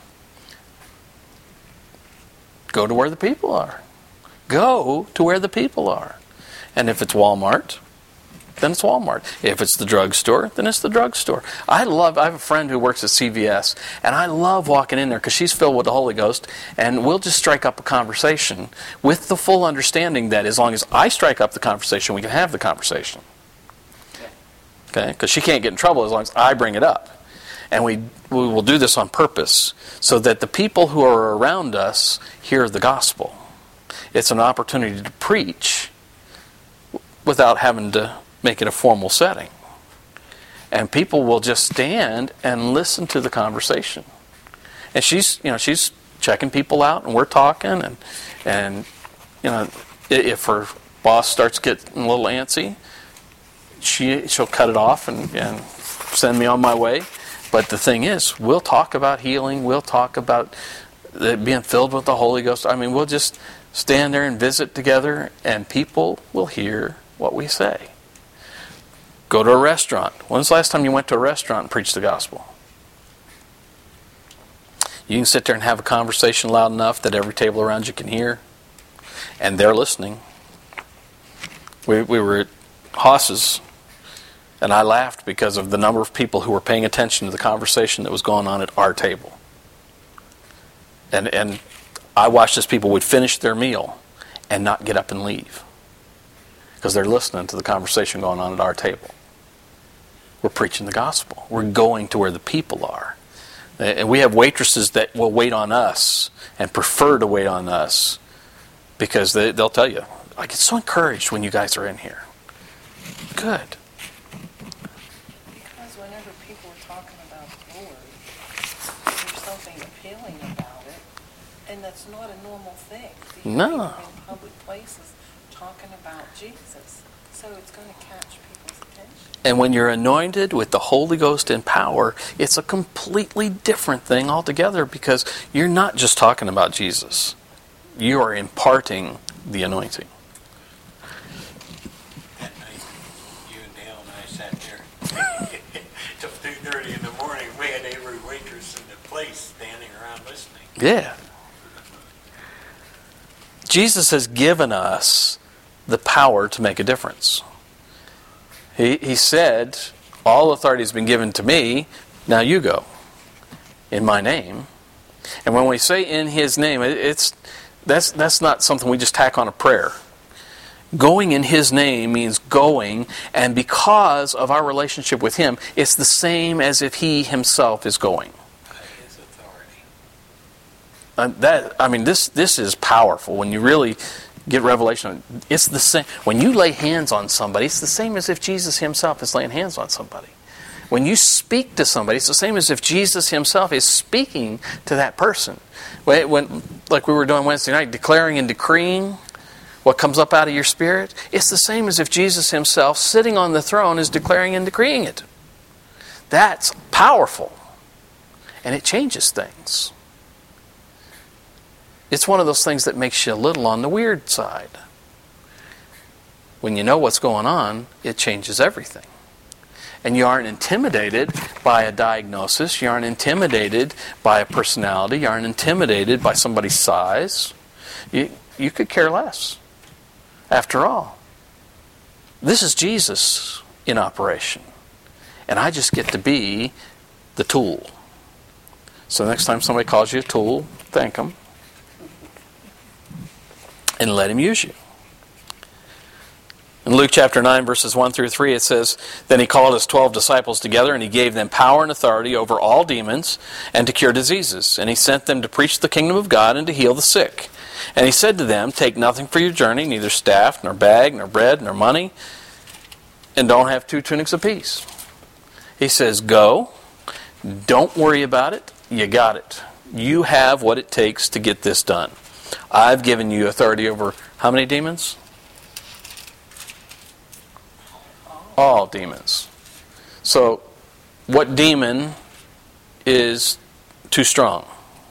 Go to where the people are. Go to where the people are. And if it's Walmart, then it's Walmart. If it's the drugstore, then it's the drugstore. I have a friend who works at CVS, and I love walking in there because she's filled with the Holy Ghost, and we'll just strike up a conversation with the full understanding that as long as I strike up the conversation, we can have the conversation. Okay? Because she can't get in trouble as long as I bring it up. And we will do this on purpose so that the people who are around us hear the gospel. It's an opportunity to preach without having to make it a formal setting. And people will just stand and listen to the conversation. And she's checking people out, and we're talking, and if her boss starts getting a little antsy, she'll cut it off and send me on my way. But the thing is, we'll talk about healing, we'll talk about being filled with the Holy Ghost. I mean, we'll just stand there and visit together, and people will hear what we say. Go to a restaurant. When's the last time you went to a restaurant and preached the gospel? You can sit there and have a conversation loud enough that every table around you can hear, and they're listening. We were at Haas's, and I laughed because of the number of people who were paying attention to the conversation that was going on at our table. And I watched as people would finish their meal and not get up and leave because they're listening to the conversation going on at our table. We're preaching the gospel. We're going to where the people are. And we have waitresses that will wait on us and prefer to wait on us because they'll tell you, I get so encouraged when you guys are in here. Good.
Because whenever people are talking about the Lord, there's something appealing about it, and that's not a normal thing.
No.
People in public places talking about Jesus, so it's going to catch people's attention.
And when you're anointed with the Holy Ghost in power, it's a completely different thing altogether because you're not just talking about Jesus. You are imparting the anointing.
That night, you and Dale and I sat there till 2:30 in the morning. We had every waitress in the place standing around listening.
Yeah. Jesus has given us the power to make a difference. He said, all authority has been given to me, now you go in my name. And when we say in His name, that's not something we just tack on a prayer. Going in His name means going, and because of our relationship with Him, it's the same as if He Himself is going.
His authority.
This is powerful when you really get revelation. It's the same. When you lay hands on somebody, it's the same as if Jesus Himself is laying hands on somebody. When you speak to somebody, it's the same as if Jesus himself is speaking to that person. When, like we were doing Wednesday night, declaring and decreeing what comes up out of your spirit, it's the same as if Jesus himself, sitting on the throne, is declaring and decreeing it. That's powerful. And it changes things. It's one of those things that makes you a little on the weird side. When you know what's going on, it changes everything. And you aren't intimidated by a diagnosis. You aren't intimidated by a personality. You aren't intimidated by somebody's size. You could care less. After all, this is Jesus in operation. And I just get to be the tool. So next time somebody calls you a tool, thank them. And let him use you. In Luke chapter 9, verses 1 through 3, it says, Then he called his 12 disciples together, and he gave them power and authority over all demons, and to cure diseases. And he sent them to preach the kingdom of God and to heal the sick. And he said to them, Take nothing for your journey, neither staff, nor bag, nor bread, nor money, and don't have 2 tunics apiece. He says, Go, don't worry about it, you got it. You have what it takes to get this done. I've given you authority over how many demons? All demons. So, what demon is too strong?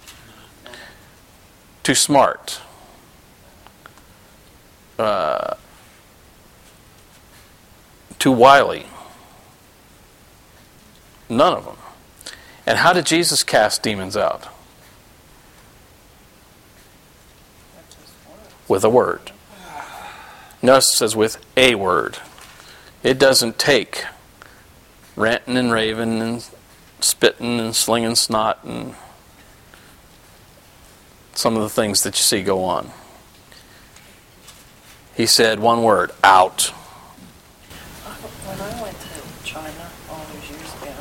Too smart? Too wily? None of them. And how did Jesus cast demons out? With a word. Notice it says with a word. It doesn't take ranting and raving and spitting and slinging snot and some of the things that you see go on. He said one word, out.
When I went to China all those years ago,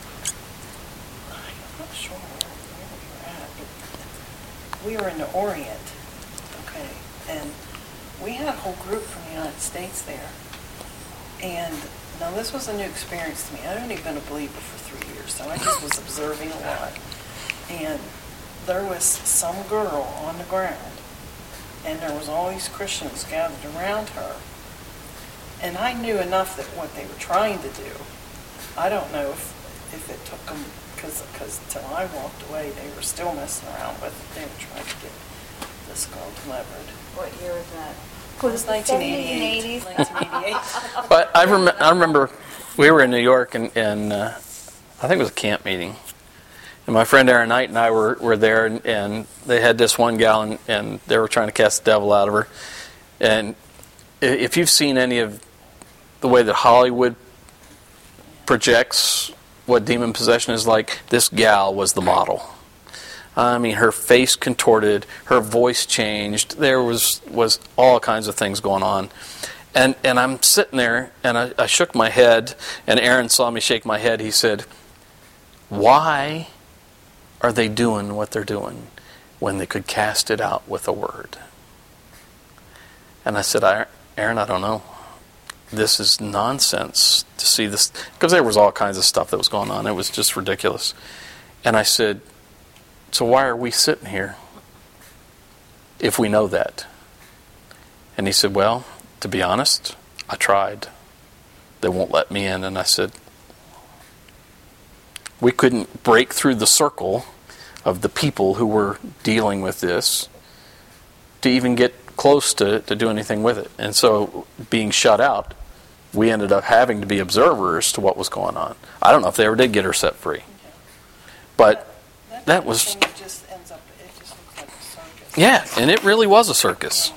I'm not sure where we were at, but we were in the Orient, okay, and we had a whole group from the United States there. And now this was a new experience to me. I'd only been a believer for 3 years, so I just was observing a lot. And there was some girl on the ground, and there was all these Christians gathered around her. And I knew enough that what they were trying to do, I don't know if it took them, because till I walked away, they were still messing around with it. They were trying to get this girl delivered.
What year was that?
It was 1988. 1988.
But I remember we were in New York, and I think it was a camp meeting. And my friend Aaron Knight and I were there, and they had this one gal, and they were trying to cast the devil out of her. And if you've seen any of the way that Hollywood projects what demon possession is like, this gal was the model. I mean, her face contorted, her voice changed. There was all kinds of things going on. And I'm sitting there, and I shook my head, and Aaron saw me shake my head. He said, why are they doing what they're doing when they could cast it out with a word? And I said, Aaron, I don't know. This is nonsense to see this. Because there was all kinds of stuff that was going on. It was just ridiculous. And I said, so why are we sitting here if we know that? And he said, well, to be honest, I tried. They won't let me in. And I said, we couldn't break through the circle of the people who were dealing with this to even get close to do anything with it. And so being shut out, we ended up having to be observers to what was going on. I don't know if they ever did get her set free. But that was...
It just ends up, it just looks like a circus.
Yeah, and it really was a circus.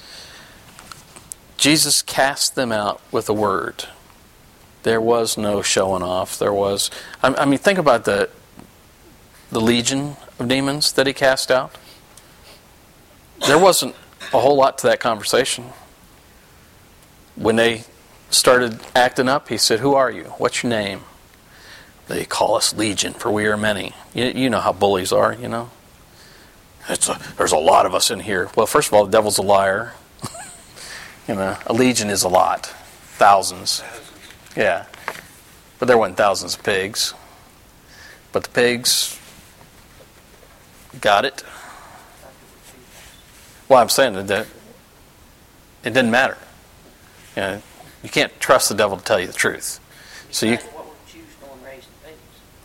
Jesus cast them out with a word. There was no showing off. There was... I mean, think about the legion of demons that he cast out. There wasn't a whole lot to that conversation. When they started acting up, he said, who are you? What's your name? They call us Legion, for we are many. You know how bullies are, you know. There's a lot of us in here. Well, first of all, the devil's a liar. You know, a legion is a lot. Thousands. Yeah. But there wasn't thousands of pigs. But the pigs got it. Well, I'm saying that it didn't matter. You know, you can't trust the devil to tell you the truth. So you.
What were Jews doing raising pigs?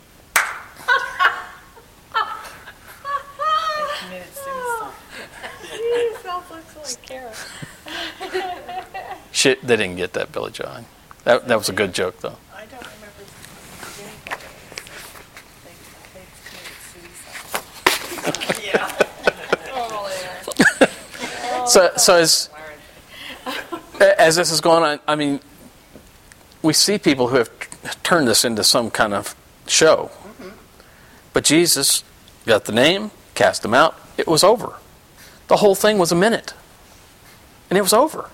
They committed suicide.
You sound like Kara.
Shit, they didn't get that, Billy John. That was a good joke, though.
I don't remember anybody. They committed suicide.
Yeah.
So as this is going on, I mean, we see people who have turned this into some kind of show. But Jesus got the name, cast them out, it was over. The whole thing was a minute. And it was over.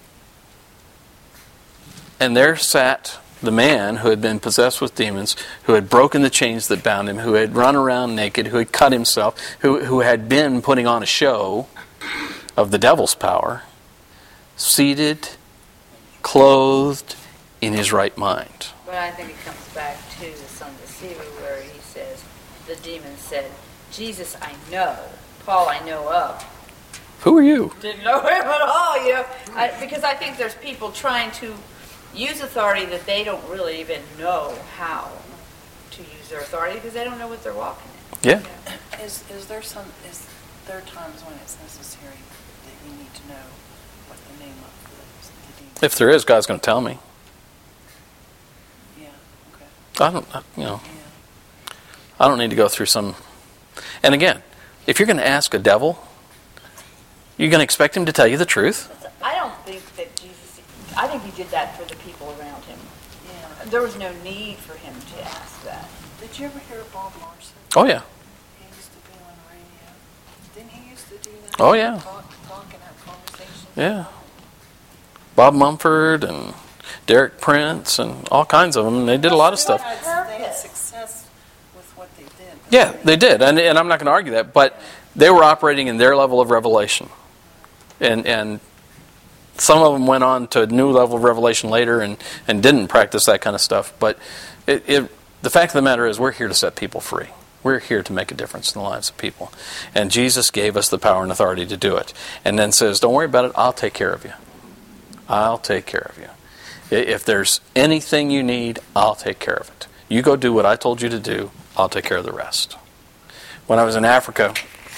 And there sat the man who had been possessed with demons, who had broken the chains that bound him, who had run around naked, who had cut himself, who had been putting on a show of the devil's power, seated, clothed, in his right mind.
But I think it comes back to the son of Sceva, where he says, the demon said, Jesus I know, Paul I know of.
Who are you?
Didn't know him at all, you know. Because I think there's people trying to use authority that they don't really even know how to use their authority because they don't know what they're walking in.
Yeah.
Is there times when it's necessary that you need to know what the name of the demon?
If there is, God's going to tell me.
Yeah. Okay.
I don't,
Yeah.
I don't need to go through some. And again, if you're going to ask a devil, you're going to expect him to tell you the truth.
I don't think that Jesus, I think he did that for the people around him.
Yeah.
There was no need for him to ask that.
Did you ever hear of Bob Larson?
Oh yeah.
He used to be on the radio. Didn't he used to do that?
Oh, yeah.
Talk and have conversations.
Yeah. Bob Mumford and Derek Prince and all kinds of them. They did a lot of stuff.
They had success with what they did.
Yeah, they did. And I'm not going to argue that. But they were operating in their level of revelation. And some of them went on to a new level of revelation later and didn't practice that kind of stuff. But the fact of the matter is we're here to set people free. We're here to make a difference in the lives of people. And Jesus gave us the power and authority to do it. And then says, don't worry about it, I'll take care of you. I'll take care of you. If there's anything you need, I'll take care of it. You go do what I told you to do, I'll take care of the rest. When I was in Africa,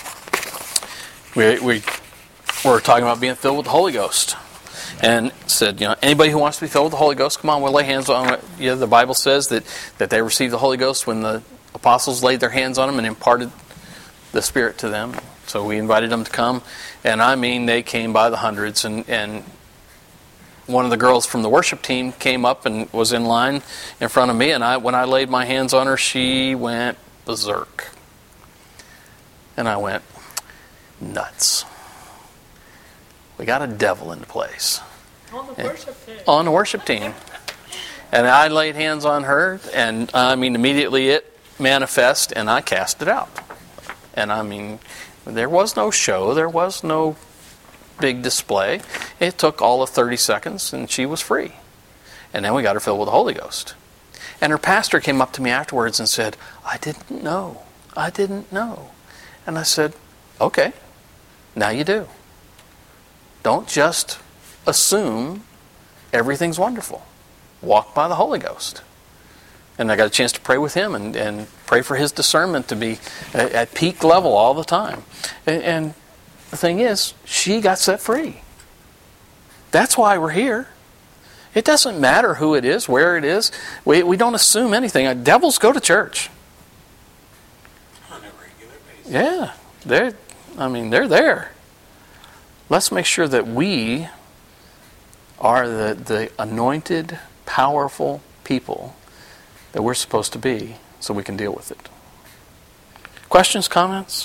we were talking about being filled with the Holy Ghost. And said, anybody who wants to be filled with the Holy Ghost, come on, we'll lay hands on them. The Bible says that they received the Holy Ghost when the apostles laid their hands on them and imparted the Spirit to them. So we invited them to come. And I mean, they came by the hundreds. And one of the girls from the worship team came up and was in line in front of me. And when I laid my hands on her, she went berserk. And I went, nuts. We got a devil in the place.
On the worship team.
On the worship team. And I laid hands on her, and I mean, immediately it manifested, and I cast it out. And I mean, there was no show, there was no big display. It took all of 30 seconds, and she was free. And then we got her filled with the Holy Ghost. And her pastor came up to me afterwards and said, I didn't know. And I said, okay, now you do. Don't just assume everything's wonderful. Walk by the Holy Ghost. And I got a chance to pray with him and pray for his discernment to be at peak level all the time. And the thing is, she got set free. That's why we're here. It doesn't matter who it is, where it is. We don't assume anything. Devils go to church.
On a regular basis.
Yeah, they're there. Let's make sure that we are the anointed, powerful people that we're supposed to be so we can deal with it. Questions, comments?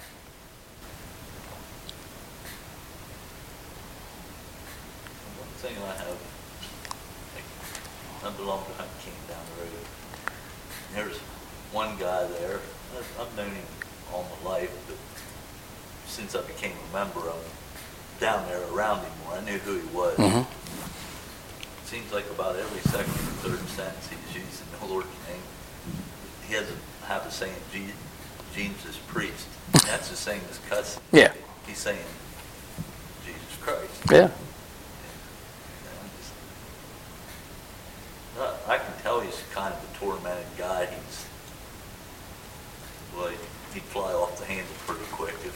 One thing I have, I belong to Hunt King down the road. And there's one guy there, I've known him all my life, but since I became a member, I'm down there around him more. I knew who he was.
Mm-hmm.
seems like about every second or third sentence he's using the Lord's name. He doesn't have the saying Jesus priest. That's the same as cussing.
Yeah.
He's saying Jesus Christ.
Yeah.
I can tell he's kind of a tormented guy. He'd fly off the handle pretty quick if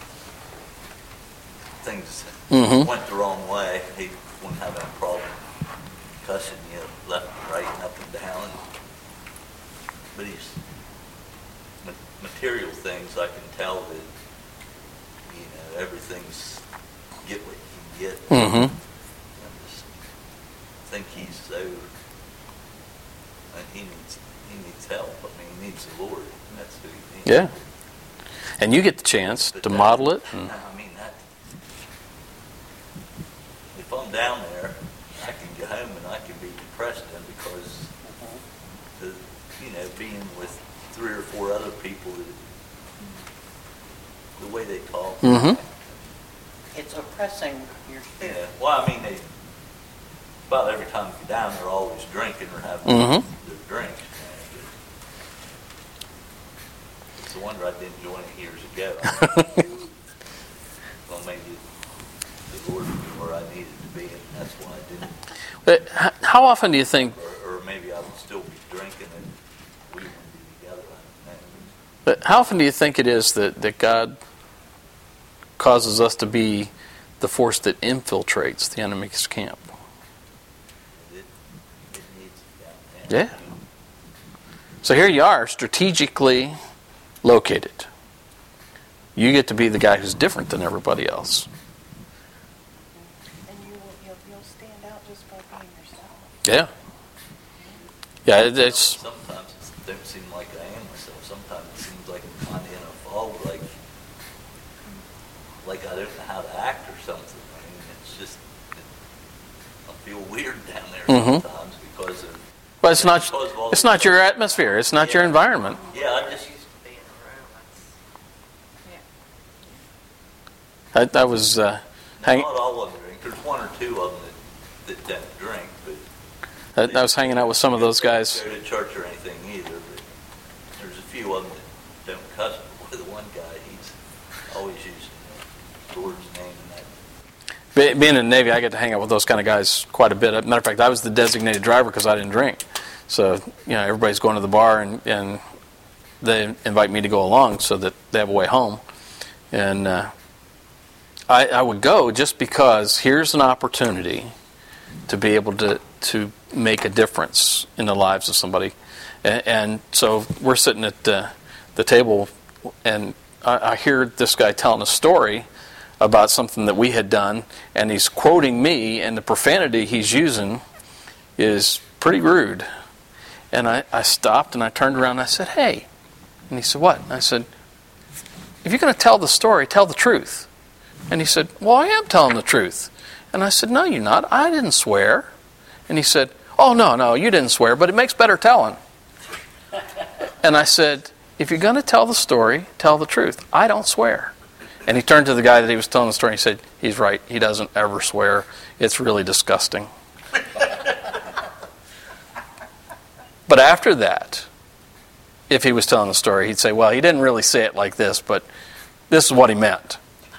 things went the wrong way. He wouldn't have any problem cussing you left and right and up and down. But material things, I can tell that, everything's get what you can get. I just think he's so, he needs help. I mean, he needs the Lord. And that's who he needs.
Yeah. And you get the chance to model it.
I mean, if I'm down there, I can go home and I can be depressed then because, being with 3 or 4 other people, the way they talk.
It's oppressing your
Yeah.
spirit.
Well, I mean, about every time you're down, they're always drinking or having their drinks. It's a wonder I didn't join it years ago. Well, maybe the Lord knew where I needed to be, and that's why I didn't.
But how often do you think,
Or maybe I would still be drinking and we wouldn't be together. I don't know.
but how often do you think it is that God causes us to be the force that infiltrates the enemy's camp?
It needs to be down there.
Yeah. So here you are, strategically located. You get to be the guy who's different than everybody else.
And you'll stand out just by being yourself.
Yeah. Yeah, it's
Sometimes it don't seem like I am myself. Sometimes it seems like I'm kind of in a fog, like I don't know how to act or something. I mean, it's just, I feel weird down there sometimes because of.
but it's not your atmosphere. It's not your environment.
Yeah, I just
Used to be in the room.
I was hanging.
not all of them drink. There's 1 or 2 of them that don't drink, but
I was hanging out with some of those guys.
They don't go to church or anything either. But there's a few of them that don't cuss. But the one guy, he's always using the Lord's name and that.
Being in the Navy, I get to hang out with those kind of guys quite a bit. Matter of fact, I was the designated driver because I didn't drink. So, everybody's going to the bar and they invite me to go along so that they have a way home. And I would go just because here's an opportunity to be able to make a difference in the lives of somebody. And so we're sitting at the table and I hear this guy telling a story about something that we had done, and he's quoting me, and the profanity he's using is pretty rude. And I stopped and I turned around and I said, "Hey." And he said, "What?" And I said, "If you're going to tell the story, tell the truth." And he said, "Well, I am telling the truth." And I said, "No, you're not. I didn't swear." And he said, "Oh, no, you didn't swear, but it makes better telling." And I said, "If you're going to tell the story, tell the truth. I don't swear." And he turned to the guy that he was telling the story and he said, "He's right. He doesn't ever swear. It's really disgusting." But after that, if he was telling the story, he'd say, "Well, he didn't really say it like this, but this is what he meant."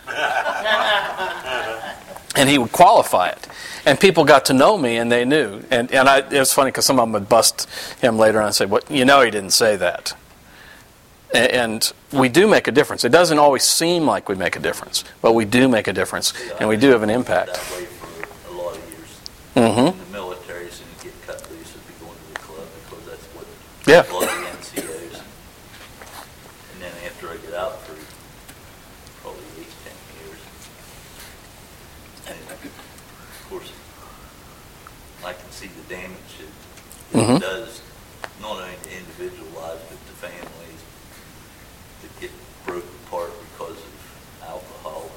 And he would qualify it. And people got to know me, and they knew. And it was funny because some of them would bust him later on and say, "Well, he didn't say that." And we do make a difference. It doesn't always seem like we make a difference, but we do make a difference, and we do have an impact.
That way for a lot of years.
Mm-hmm.
In the military, as soon as you get cut loose, it'd be going to the club because that's what
Yeah.
a lot of the NCOs. And then after I get out for probably at least 10 years. And of course, I can see the damage it does, not only to individual lives, but to families that get broken apart because of alcohol.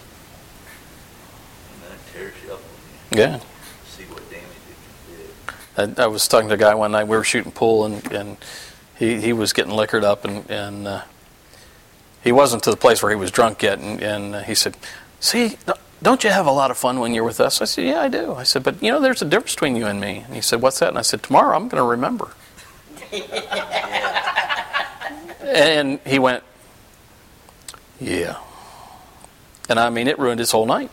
It tears you up when you
Yeah.
see what damage it can do.
I was talking to a guy one night. We were shooting pool, and he was getting liquored up, and he wasn't to the place where he was drunk yet. And he said, "See, don't you have a lot of fun when you're with us? I said, yeah, I do. I said, but there's a difference between you and me. And he said, what's that? And I said, tomorrow I'm going to remember. And he went, yeah. And I mean, it ruined his whole night.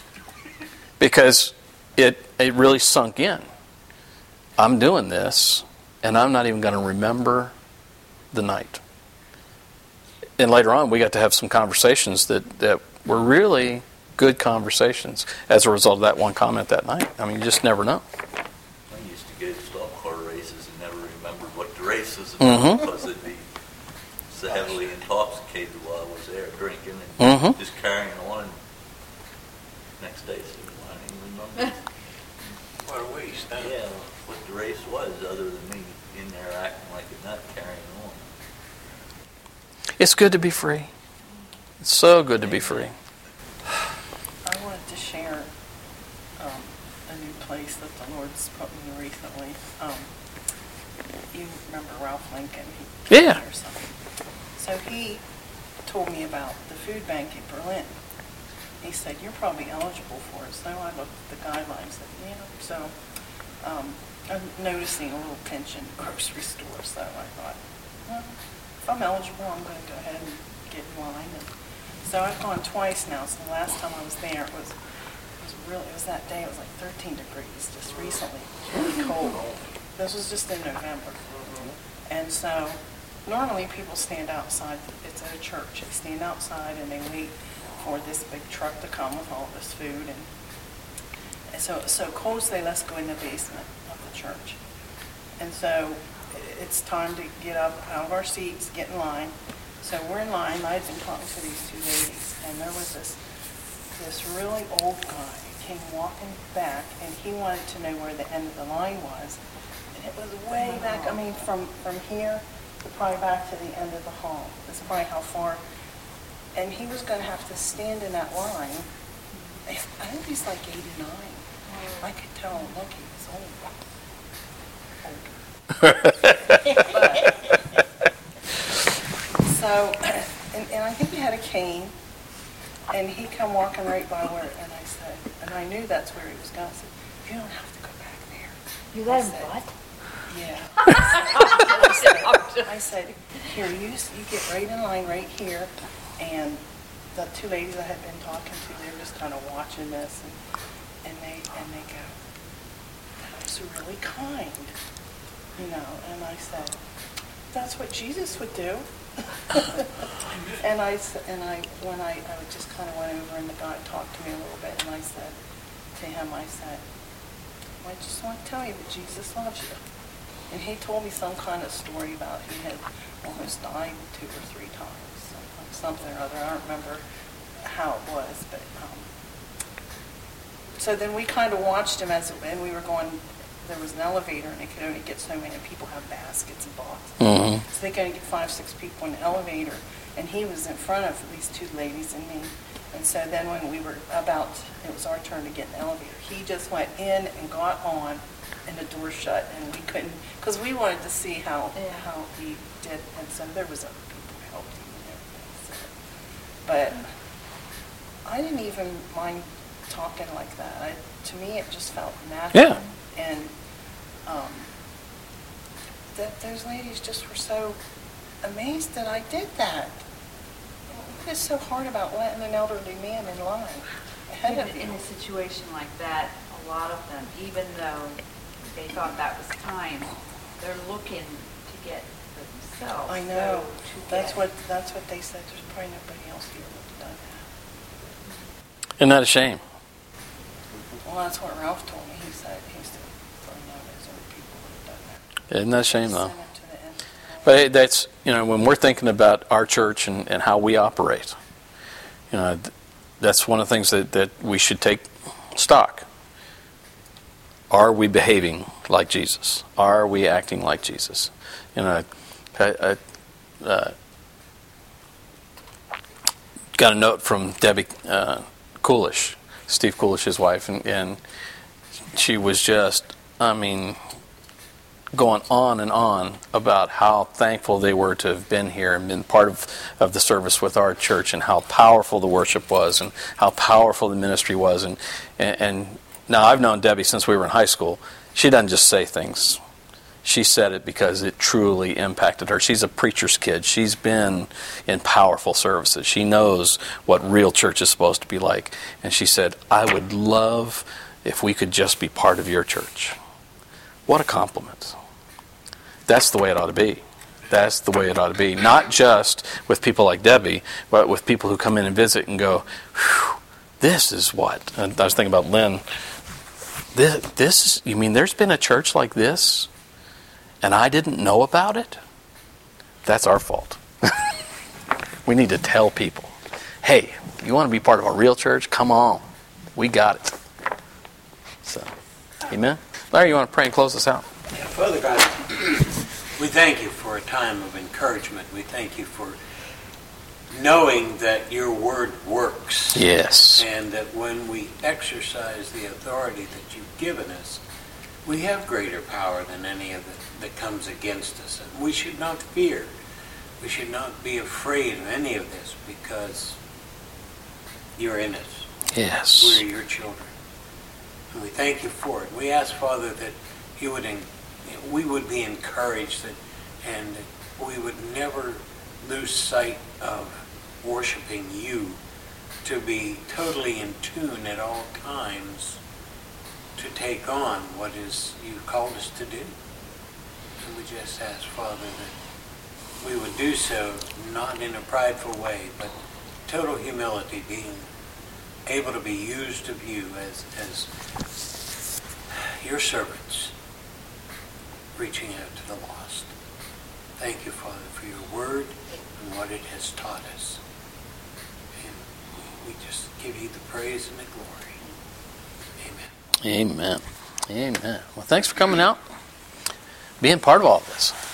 Because it really sunk in. I'm doing this, and I'm not even going to remember the night. And later on, we got to have some conversations that were really good conversations as a result of that one comment that night. I mean, you just never know.
I used to go to stock car races and never remembered what the race was about because they'd be so heavily intoxicated while I was there drinking and just carrying on. Next day, so I didn't even remember.
What a waste, huh?
Yeah, what the race was, other than me in there acting like a nut carrying on.
It's good to be free. It's so good to be free.
I wanted to share a new place that the Lord's put me recently. You remember Ralph Lincoln?
Yeah.
Or something. So he told me about the food bank in Berlin. He said, you're probably eligible for it. So I looked at the guidelines. So I'm noticing a little pinch in the grocery store. So I thought, well, if I'm eligible, I'm going to go ahead and get in line. And so I've gone twice now. So the last time I was there, it was that day. It was like 13 degrees just recently. It was really cold. This was just in November. And so normally people stand outside. It's at a church. They stand outside and they wait for this big truck to come with all this food. And so cold, so let's go in the basement of the church. And so it's time to get up out of our seats, get in line. So we're in line. I'd been talking to these two ladies, and there was this really old guy came walking back, and he wanted to know where the end of the line was. And it was way back, I mean, from here to probably back to the end of the hall. That's probably how far. And he was going to have to stand in that line. I think he's like 89. I could tell him, look, he was old. So, and I think he had a cane, and he come walking right by where, and I said, and I knew that's where he was going. I said, you don't have to go back there.
You let him what?
Yeah. I said, here, you get right in line right here. And the two ladies I had been talking to, they were just kind of watching this, and they go, that was really kind, And I said, that's what Jesus would do. and when I just kind of went over, and the guy talked to me a little bit, and I said to him, I said, well, I just want to tell you that Jesus loves you. And he told me some kind of story about he had almost died 2 or 3 times. Something or other. I don't remember how it was, but so then we kind of watched him and we were going. There was an elevator, and they could only get so many people have baskets and boxes, so they could only get 5, 6 people in the elevator, and he was in front of these two ladies and me. And so then when it was our turn to get in the elevator, he just went in and got on, and the door shut, and we couldn't, because we wanted to see how he did, and so there was other people who helped him. But I didn't even mind talking like that. To me, it just felt natural.
Yeah.
And that those ladies just were so amazed that I did that. What is so hard about letting an elderly man in line ahead of you?
In a situation like that, a lot of them, even though they thought that was time, they're looking to get for themselves.
I know.
So
That's what they said. There's probably nobody else here that's done that.
Isn't that a shame?
Well, that's what Ralph told me. He said there's other people that have done that.
Isn't that a shame, though?
Sent it to the end.
But that's, when we're thinking about our church and how we operate, that's one of the things that we should take stock. Are we behaving like Jesus? Are we acting like Jesus? I got a note from Debbie Coolish, Steve Coolish's wife, and she was just, going on and on about how thankful they were to have been here and been part of the service with our church, and how powerful the worship was, and how powerful the ministry was. And now I've known Debbie since we were in high school. She doesn't just say things. She said it because it truly impacted her. She's a preacher's kid. She's been in powerful services. She knows what real church is supposed to be like. And she said, I would love if we could just be part of your church. What a compliment. That's the way it ought to be. That's the way it ought to be. Not just with people like Debbie, but with people who come in and visit and go, whew, this is what. And I was thinking about Lynn. This, you mean there's been a church like this and I didn't know about it? That's our fault. We need to tell people, hey, you want to be part of a real church? Come on. We got it. So, amen. Larry, you want to pray and close us out?
Yeah, Father God, we thank you for a time of encouragement. We thank you for knowing that your word works.
Yes.
And that when we exercise the authority that you've given us, we have greater power than any of it that comes against us. And we should not fear. We should not be afraid of any of this, because you're in us.
Yes.
We're your children. And we thank you for it. We ask, Father, that you would, we would be encouraged, and that we would never lose sight of worshiping you, to be totally in tune at all times to take on what is you called us to do. And we just ask, Father, that we would do so not in a prideful way, but total humility, being able to be used of you as your servants, reaching out to the lost. Thank you, Father, for your word and what it has taught us. And we just give you the praise and the glory. Amen.
Amen. Amen. Well, thanks for coming out, being part of all this.